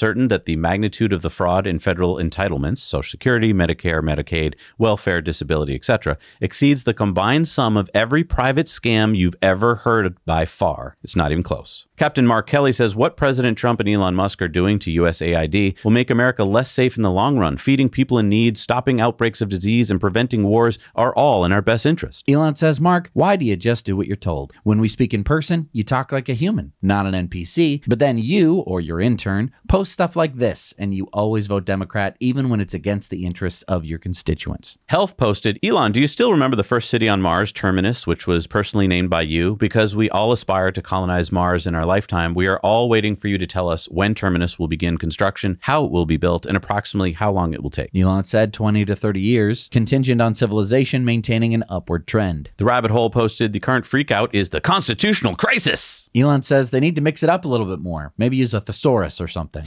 certain that the magnitude of the fraud in federal entitlements, Social Security, Medicare, Medicaid, welfare, disability, et cetera, exceeds the combined sum of every private scam you've ever heard by far. It's not even close. Captain Mark Kelly says what President Trump and Elon Musk are doing to U S A I D will make America less safe in the long run. Feeding people in need, stopping outbreaks of disease, and preventing wars are all in our best interest. Elon says, Mark, why do you just do what you're told? When we speak in person, you talk like a human, not an N P C. But then you, or your intern, post stuff like this, and you always vote Democrat, even when it's against the interests of your constituents. Health posted, Elon, do you still remember the first city on Mars, Terminus, which was personally named by you? Because we all aspire to colonize Mars in our lifetime, we are all waiting for you to tell us when Terminus will begin construction, how it will be built, and approximately how long it will take. Elon said twenty to thirty years, contingent on civilization maintaining an upward trend. The Rabbit Hole posted, the current freakout is the constitutional crisis. Elon says they need to mix it up a little bit more. Maybe use a thesaurus or something.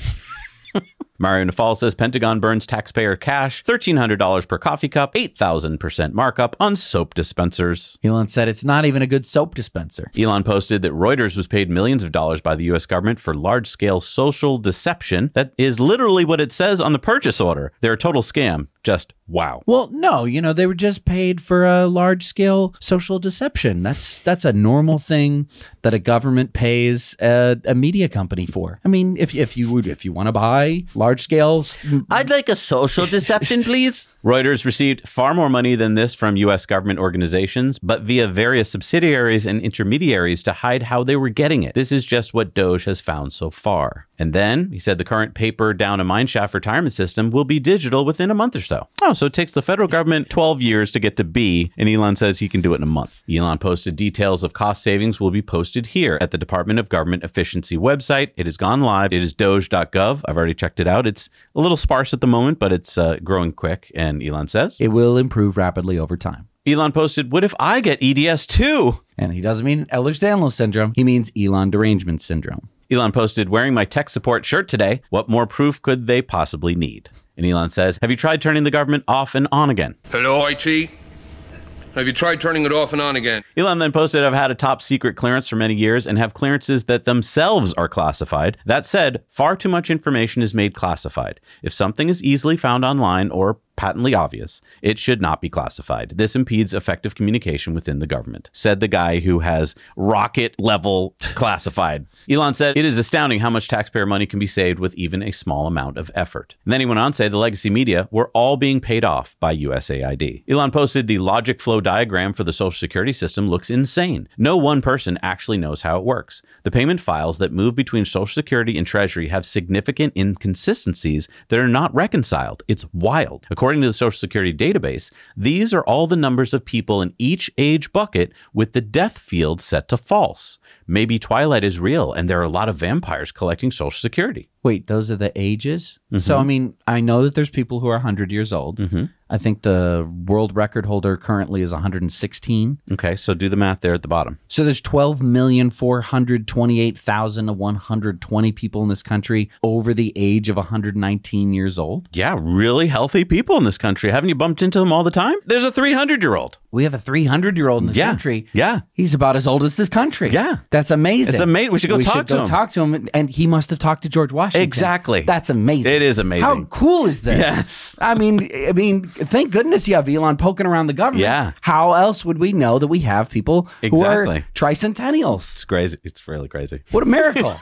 Mario Nafal says Pentagon burns taxpayer cash, thirteen hundred dollars per coffee cup, eight thousand percent markup on soap dispensers. Elon said it's not even a good soap dispenser. Elon posted that Reuters was paid millions of dollars by the U S government for large-scale social deception. That is literally what it says on the purchase order. They're a total scam. Just wow. Well, no, you know, they were just paid for a large-scale social deception. That's that's a normal thing that a government pays a, a media company for. I mean, if if you would if you want to buy large scale, I'd like a social deception, please. Reuters received far more money than this from U S government organizations, but via various subsidiaries and intermediaries to hide how they were getting it. This is just what Doge has found so far. And then he said the current paper down a mineshaft retirement system will be digital within a month or so. Oh, so it takes the federal government twelve years to get to B, and Elon says he can do it in a month. Elon posted details of cost savings will be posted here at the Department of Government Efficiency website. It has gone live. It is doge dot gov. I've already checked it out. It's a little sparse at the moment, but it's uh, growing quick. And Elon says it will improve rapidly over time. Elon posted, what if I get E D S too? And he doesn't mean Ehlers-Danlos syndrome. He means Elon derangement syndrome. Elon posted, wearing my tech support shirt today. What more proof could they possibly need? And Elon says, have you tried turning the government off and on again? Hello, I T. Have you tried turning it off and on again? Elon then posted, I've had a top secret clearance for many years and have clearances that themselves are classified. That said, far too much information is made classified. If something is easily found online or patently obvious, it should not be classified. This impedes effective communication within the government, said the guy who has rocket level classified. Elon said, it is astounding how much taxpayer money can be saved with even a small amount of effort. And then he went on to say the legacy media were all being paid off by U S A I D. Elon posted the logic flow diagram for the Social Security system looks insane. No one person actually knows how it works. The payment files that move between Social Security and Treasury have significant inconsistencies that are not reconciled. It's wild. According According to the Social Security database, these are all the numbers of people in each age bucket with the death field set to false. Maybe Twilight is real and there are a lot of vampires collecting Social Security. Wait, those are the ages? Mm-hmm. So, I mean, I know that there's people who are one hundred years old. Mm-hmm. I think the world record holder currently is one hundred sixteen. Okay, so do the math there at the bottom. So there's twelve million four hundred twenty-eight thousand one hundred twenty people in this country over the age of one hundred nineteen years old. Yeah, really healthy people in this country. Haven't you bumped into them all the time? There's a three hundred year old. We have a three hundred year old in this yeah. country. Yeah. He's about as old as this country. Yeah. That's amazing. It's amazing. We should go we talk should to go him. talk to him. And he must have talked to George Washington. Exactly. That's amazing. It is amazing. How cool is this? Yes. I mean, I mean, thank goodness you have Elon poking around the government. Yeah. How else would we know that we have people exactly. who are tricentennials? It's crazy. It's really crazy. What a miracle.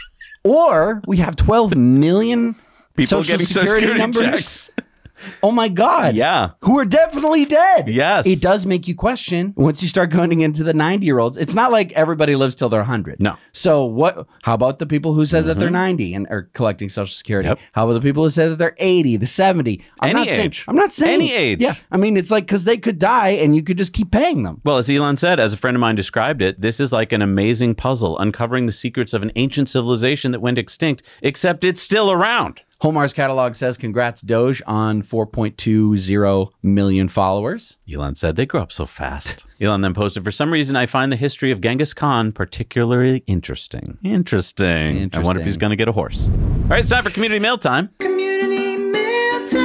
Or we have twelve million people Social getting Security Social Security numbers. checks. Oh my God. Yeah. Who are definitely dead. Yes. It does make you question once you start going into the ninety year olds. It's not like everybody lives till they're one hundred. No. So what, how about the people who said mm-hmm. that they're ninety and are collecting Social Security? Yep. How about the people who say that they're eighty, the seventy? I'm Any not age. Saying, I'm not saying. Any age. Yeah. I mean, it's like, because they could die and you could just keep paying them. Well, as Elon said, as a friend of mine described it, this is like an amazing puzzle uncovering the secrets of an ancient civilization that went extinct, except it's still around. Homar's catalog says, congrats, Doge, on four point two zero million followers. Elon said, they grow up so fast. Elon then posted, for some reason, I find the history of Genghis Khan particularly interesting. Interesting. Interesting. I wonder if he's going to get a horse. All right, it's time for Community Mail Time. Community Mail Time.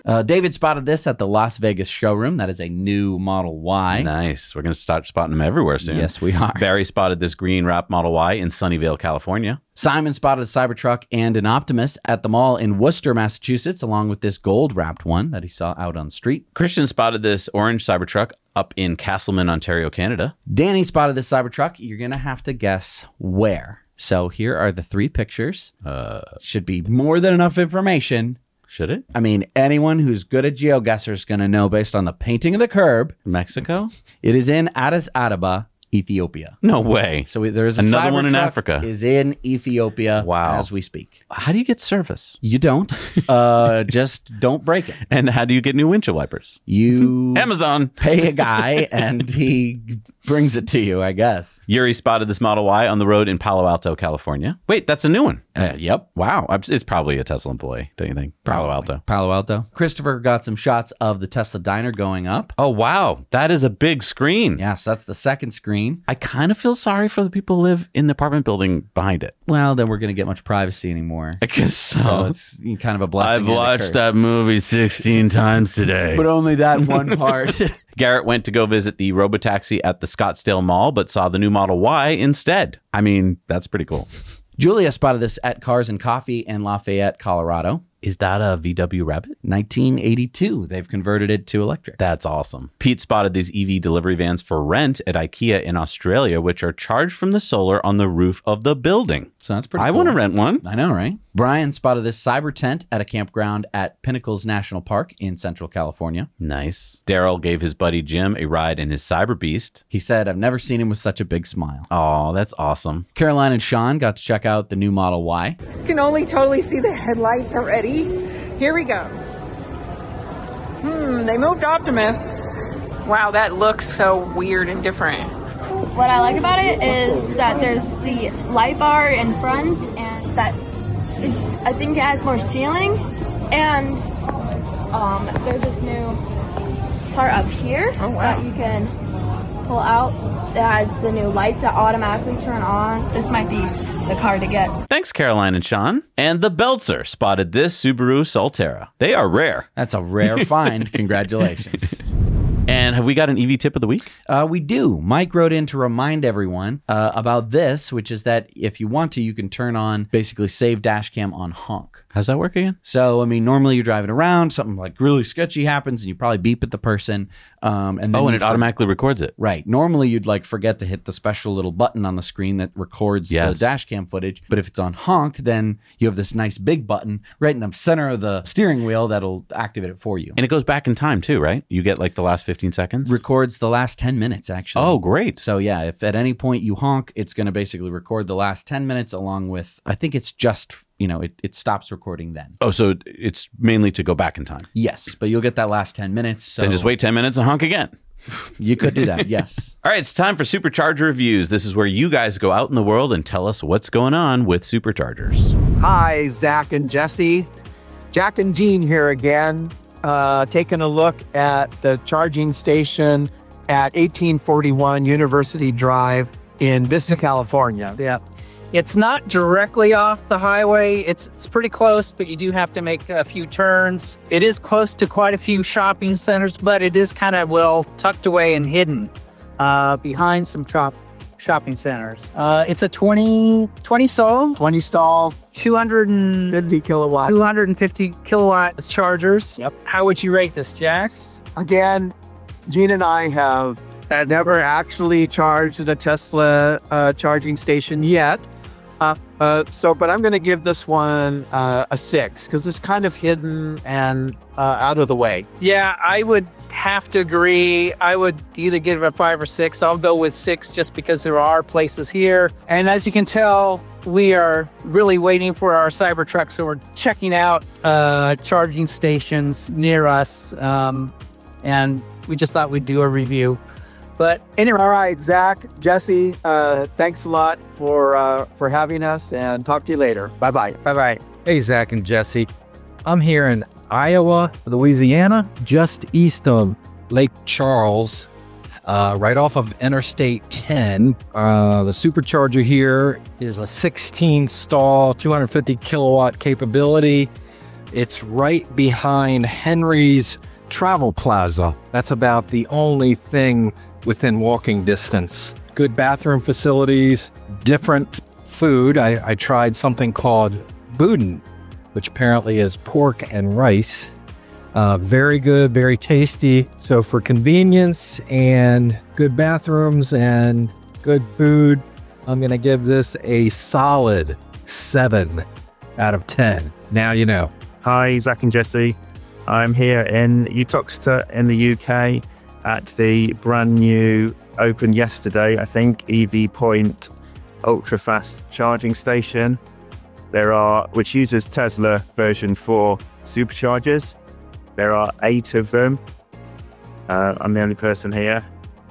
Uh, David spotted this at the Las Vegas showroom. That is a new Model Y. Nice. We're going to start spotting them everywhere soon. Yes, we are. Barry spotted this green wrap Model Y in Sunnyvale, California. Simon spotted a Cybertruck and an Optimus at the mall in Worcester, Massachusetts, along with this gold-wrapped one that he saw out on the street. Christian spotted this orange Cybertruck up in Castleman, Ontario, Canada. Danny spotted this Cybertruck. You're going to have to guess where. So here are the three pictures. Uh, should be more than enough information. Should it? I mean, anyone who's good at GeoGuessr is going to know based on the painting of the curb. Mexico? It is in Addis Ababa, Ethiopia. No way. So we, there's a Another one in Cybertruck Africa. Is in Ethiopia Wow. as we speak. How do you get service? You don't. Uh, just don't break it. And how do you get new windshield wipers? You Amazon. pay a guy and he brings it to you, I guess. Yuri spotted this Model Y on the road in Palo Alto, California. Wait, that's a new one. Uh, yep. Wow. It's probably a Tesla employee, don't you think? Palo Alto. Palo Alto. Christopher got some shots of the Tesla diner going up. Oh, wow. That is a big screen. Yes, that's the second screen. I kind of feel sorry for the people who live in the apartment building behind it. Well, then we're going to get much privacy anymore. I guess so. So it's kind of a blessing. I've and a watched curse. that movie sixteen times today. But only that one part. Garrett went to go visit the Robotaxi at the Scottsdale Mall, but saw the new Model Y instead. I mean, that's pretty cool. Julia spotted this at Cars and Coffee in Lafayette, Colorado. Is that a V W Rabbit? nineteen eighty-two. They've converted it to electric. That's awesome. Pete spotted these E V delivery vans for rent at IKEA in Australia, which are charged from the solar on the roof of the building. So that's pretty I cool. want to rent one. I know, right? Brian spotted this cyber tent at a campground at Pinnacles National Park in Central California. Nice. Daryl gave his buddy Jim a ride in his Cyber Beast. He said, I've never seen him with such a big smile. Oh, that's awesome. Caroline and Sean got to check out the new Model Y. You can only totally see the headlights already. Here we go. Hmm, they moved Optimus. Wow, that looks so weird and different. What I like about it is that there's the light bar in front, and that is, I think it has more ceiling, and um, there's this new part up here oh, wow. that you can pull out that has the new lights that automatically turn on. This might be the car to get. Thanks, Caroline and Sean. And the Belzer spotted this Subaru Solterra. They are rare. That's a rare find. Congratulations. And have we got an E V tip of the week? Uh, we do. Mike wrote in to remind everyone uh, about this, which is that if you want to, you can turn on basically save dash cam on honk. How's that work again? So, I mean, normally you're driving around, something like really sketchy happens, and you probably beep at the person. Um, and then oh, and you it for- automatically records it. Right. Normally you'd like forget to hit the special little button on the screen that records Yes. the dash cam footage. But if it's on honk, then you have this nice big button right in the center of the steering wheel that'll activate it for you. And it goes back in time too, right? You get like the last fifteen seconds? Records the last ten minutes, actually. Oh, great. So, yeah, if at any point you honk, it's going to basically record the last ten minutes along with, I think it's just, you know, it, it stops recording then. Oh, so it's mainly to go back in time. Yes, but you'll get that last ten minutes. So Then just wait ten minutes and honk again. You could do that, yes. All right, it's time for Supercharger Reviews. This is where you guys go out in the world and tell us what's going on with superchargers. Hi, Zach and Jesse. Jack and Jean here again, uh, taking a look at the charging station at eighteen forty-one University Drive in Vista, California. Yeah. It's not directly off the highway. It's it's pretty close, but you do have to make a few turns. It is close to quite a few shopping centers, but it is kind of well tucked away and hidden uh, behind some shop, shopping centers. Uh, it's a twenty, twenty stall. twenty stall. two hundred fifty kilowatt. two hundred fifty kilowatt chargers. Yep. How would you rate this, Jack? Again, Jean and I have never actually charged at a Tesla uh, charging station yet. Uh, uh, so, but I'm going to give this one uh, a six because it's kind of hidden and uh, out of the way. Yeah, I would have to agree. I would either give it a five or six. I'll go with six just because there are places here. And as you can tell, we are really waiting for our Cybertruck. So we're checking out uh, charging stations near us. Um, and we just thought we'd do a review. But anyway. All right, Zach, Jesse, uh, thanks a lot for uh, for having us, and talk to you later. Bye-bye. Bye-bye. Hey, Zach and Jesse. I'm here in Iowa, Louisiana, just east of Lake Charles, uh, right off of Interstate ten. Uh, the supercharger here is a sixteen stall, two hundred fifty kilowatt capability. It's right behind Henry's Travel Plaza. That's about the only thing within walking distance. Good bathroom facilities, different food. I, I tried something called boudin, which apparently is pork and rice. Uh, very good, very tasty. So for convenience and good bathrooms and good food, I'm going to give this a solid seven out of ten. Now you know. Hi, Zach and Jesse. I'm here in Uttoxeter in the U K at the brand new, opened yesterday, I think, E V Point ultra fast charging station. There are, which uses Tesla version four superchargers. There are eight of them. Uh, I'm the only person here.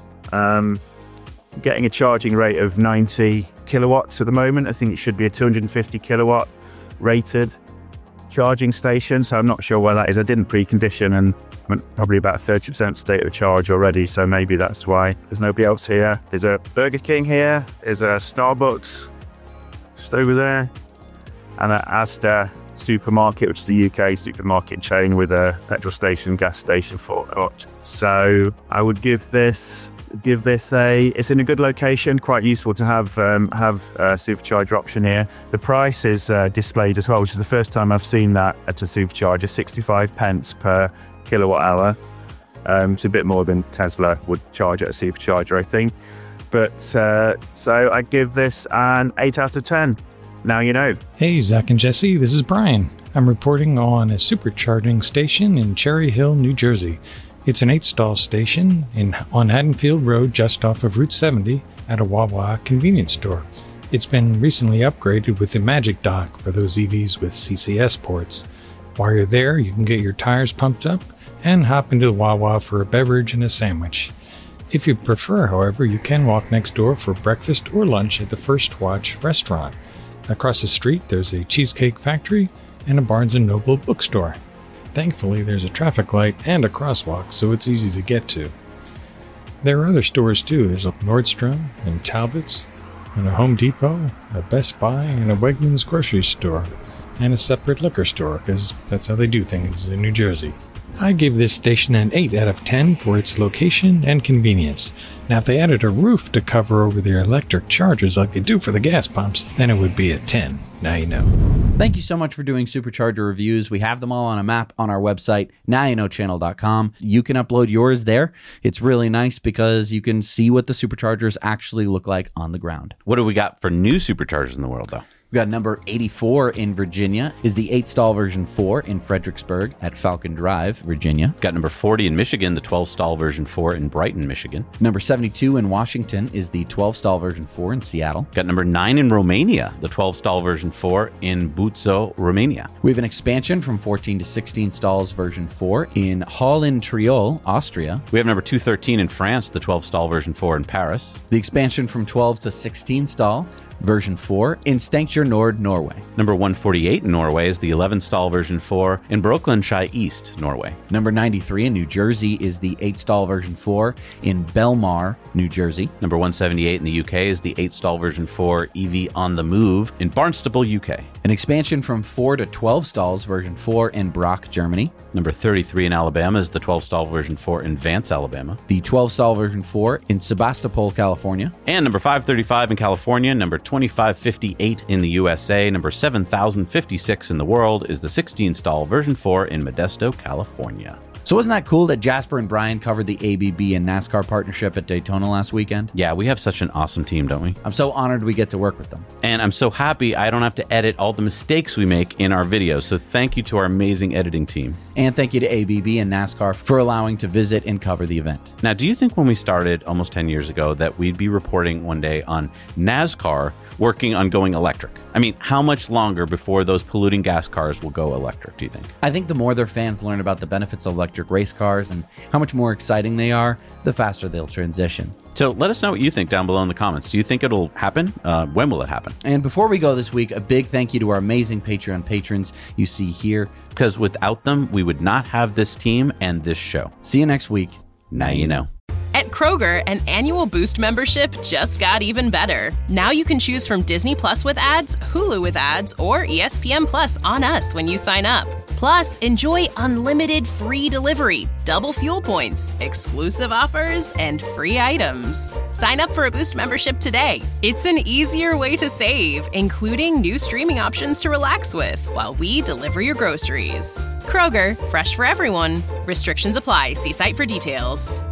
Um, getting a charging rate of ninety kilowatts at the moment. I think it should be a two hundred fifty kilowatt rated charging station, so I'm not sure why that is. I didn't precondition and I'm probably about thirty percent state of charge already, so maybe that's why. There's nobody else here. There's a Burger King here. There's a Starbucks just over there. And an Asda supermarket, which is a U K supermarket chain with a petrol station, gas station for it. So I would give this give this a, it's in a good location, quite useful to have um, have a supercharger option here. The price is uh, displayed as well, which is the first time I've seen that at a supercharger, sixty-five pence per kilowatt hour. Um, it's a bit more than Tesla would charge at a supercharger, I think. But uh, so I'd give this an eight out of ten. Now you know. Hey, Zach and Jesse, this is Brian. I'm reporting on a supercharging station in Cherry Hill, New Jersey. It's an eight-stall station in on Haddonfield Road, just off of Route seventy, at a Wawa convenience store. It's been recently upgraded with the Magic Dock for those E Vs with C C S ports. While you're there, you can get your tires pumped up and hop into the Wawa for a beverage and a sandwich. If you prefer, however, you can walk next door for breakfast or lunch at the First Watch restaurant. Across the street, there's a Cheesecake Factory and a Barnes and Noble bookstore. Thankfully, there's a traffic light and a crosswalk, so it's easy to get to. There are other stores too. There's a Nordstrom and Talbot's, and a Home Depot, a Best Buy, and a Wegmans grocery store, and a separate liquor store, because that's how they do things in New Jersey. I give this station an eight out of ten for its location and convenience. Now, if they added a roof to cover over their electric chargers like they do for the gas pumps, then it would be a ten. Now you know. Thank you so much for doing Supercharger reviews. We have them all on a map on our website, now you know channel dot com. You can upload yours there. It's really nice because you can see what the superchargers actually look like on the ground. What do we got for new superchargers in the world, though? We got number eighty-four in Virginia, is the eight-stall version four in Fredericksburg at Falcon Drive, Virginia. Got number forty in Michigan, the twelve-stall version four in Brighton, Michigan. Number seventy-two in Washington is the twelve-stall version four in Seattle. Got number nine in Romania, the twelve-stall version four in Buzău, Romania. We have an expansion from fourteen to sixteen stalls version four in Holland-Triol, Austria. We have number two thirteen in France, the twelve-stall version four in Paris. The expansion from twelve to sixteen stall version four in Stavanger Nord, Norway. Number one forty-eight in Norway is the eleven-stall version four in Brooklynshire East, Norway. Number ninety-three in New Jersey is the eight-stall version four in Belmar, New Jersey. Number one seventy-eight in the U K is the eight-stall version four E V on the Move in Barnstable, U K. An expansion from four to twelve stalls version four in Brock, Germany. Number thirty-three in Alabama is the twelve-stall version four in Vance, Alabama. The twelve-stall version four in Sebastopol, California. And number five thirty-five in California, number twenty-five fifty-eight in the U S A, number seven thousand fifty-six in the world is the sixteen-stall version four in Modesto, California. So wasn't that cool that Jasper and Brian covered the A B B and NASCAR partnership at Daytona last weekend? Yeah, we have such an awesome team, don't we? I'm so honored we get to work with them. And I'm so happy I don't have to edit all the mistakes we make in our videos. So thank you to our amazing editing team. And thank you to A B B and NASCAR for allowing to visit and cover the event. Now, do you think when we started almost ten years ago that we'd be reporting one day on NASCAR working on going electric? I mean, how much longer before those polluting gas cars will go electric, do you think? I think the more their fans learn about the benefits of electric race cars and how much more exciting they are, the faster they'll transition. So let us know what you think down below in the comments. Do you think it'll happen? Uh, when will it happen? And before we go this week, a big thank you to our amazing Patreon patrons you see here. Because without them, we would not have this team and this show. See you next week. Now you know. At Kroger, an annual Boost membership just got even better. Now you can choose from Disney Plus with ads, Hulu with ads, or E S P N Plus on us when you sign up. Plus, enjoy unlimited free delivery, double fuel points, exclusive offers, and free items. Sign up for a Boost membership today. It's an easier way to save, including new streaming options to relax with while we deliver your groceries. Kroger, fresh for everyone. Restrictions apply. See site for details.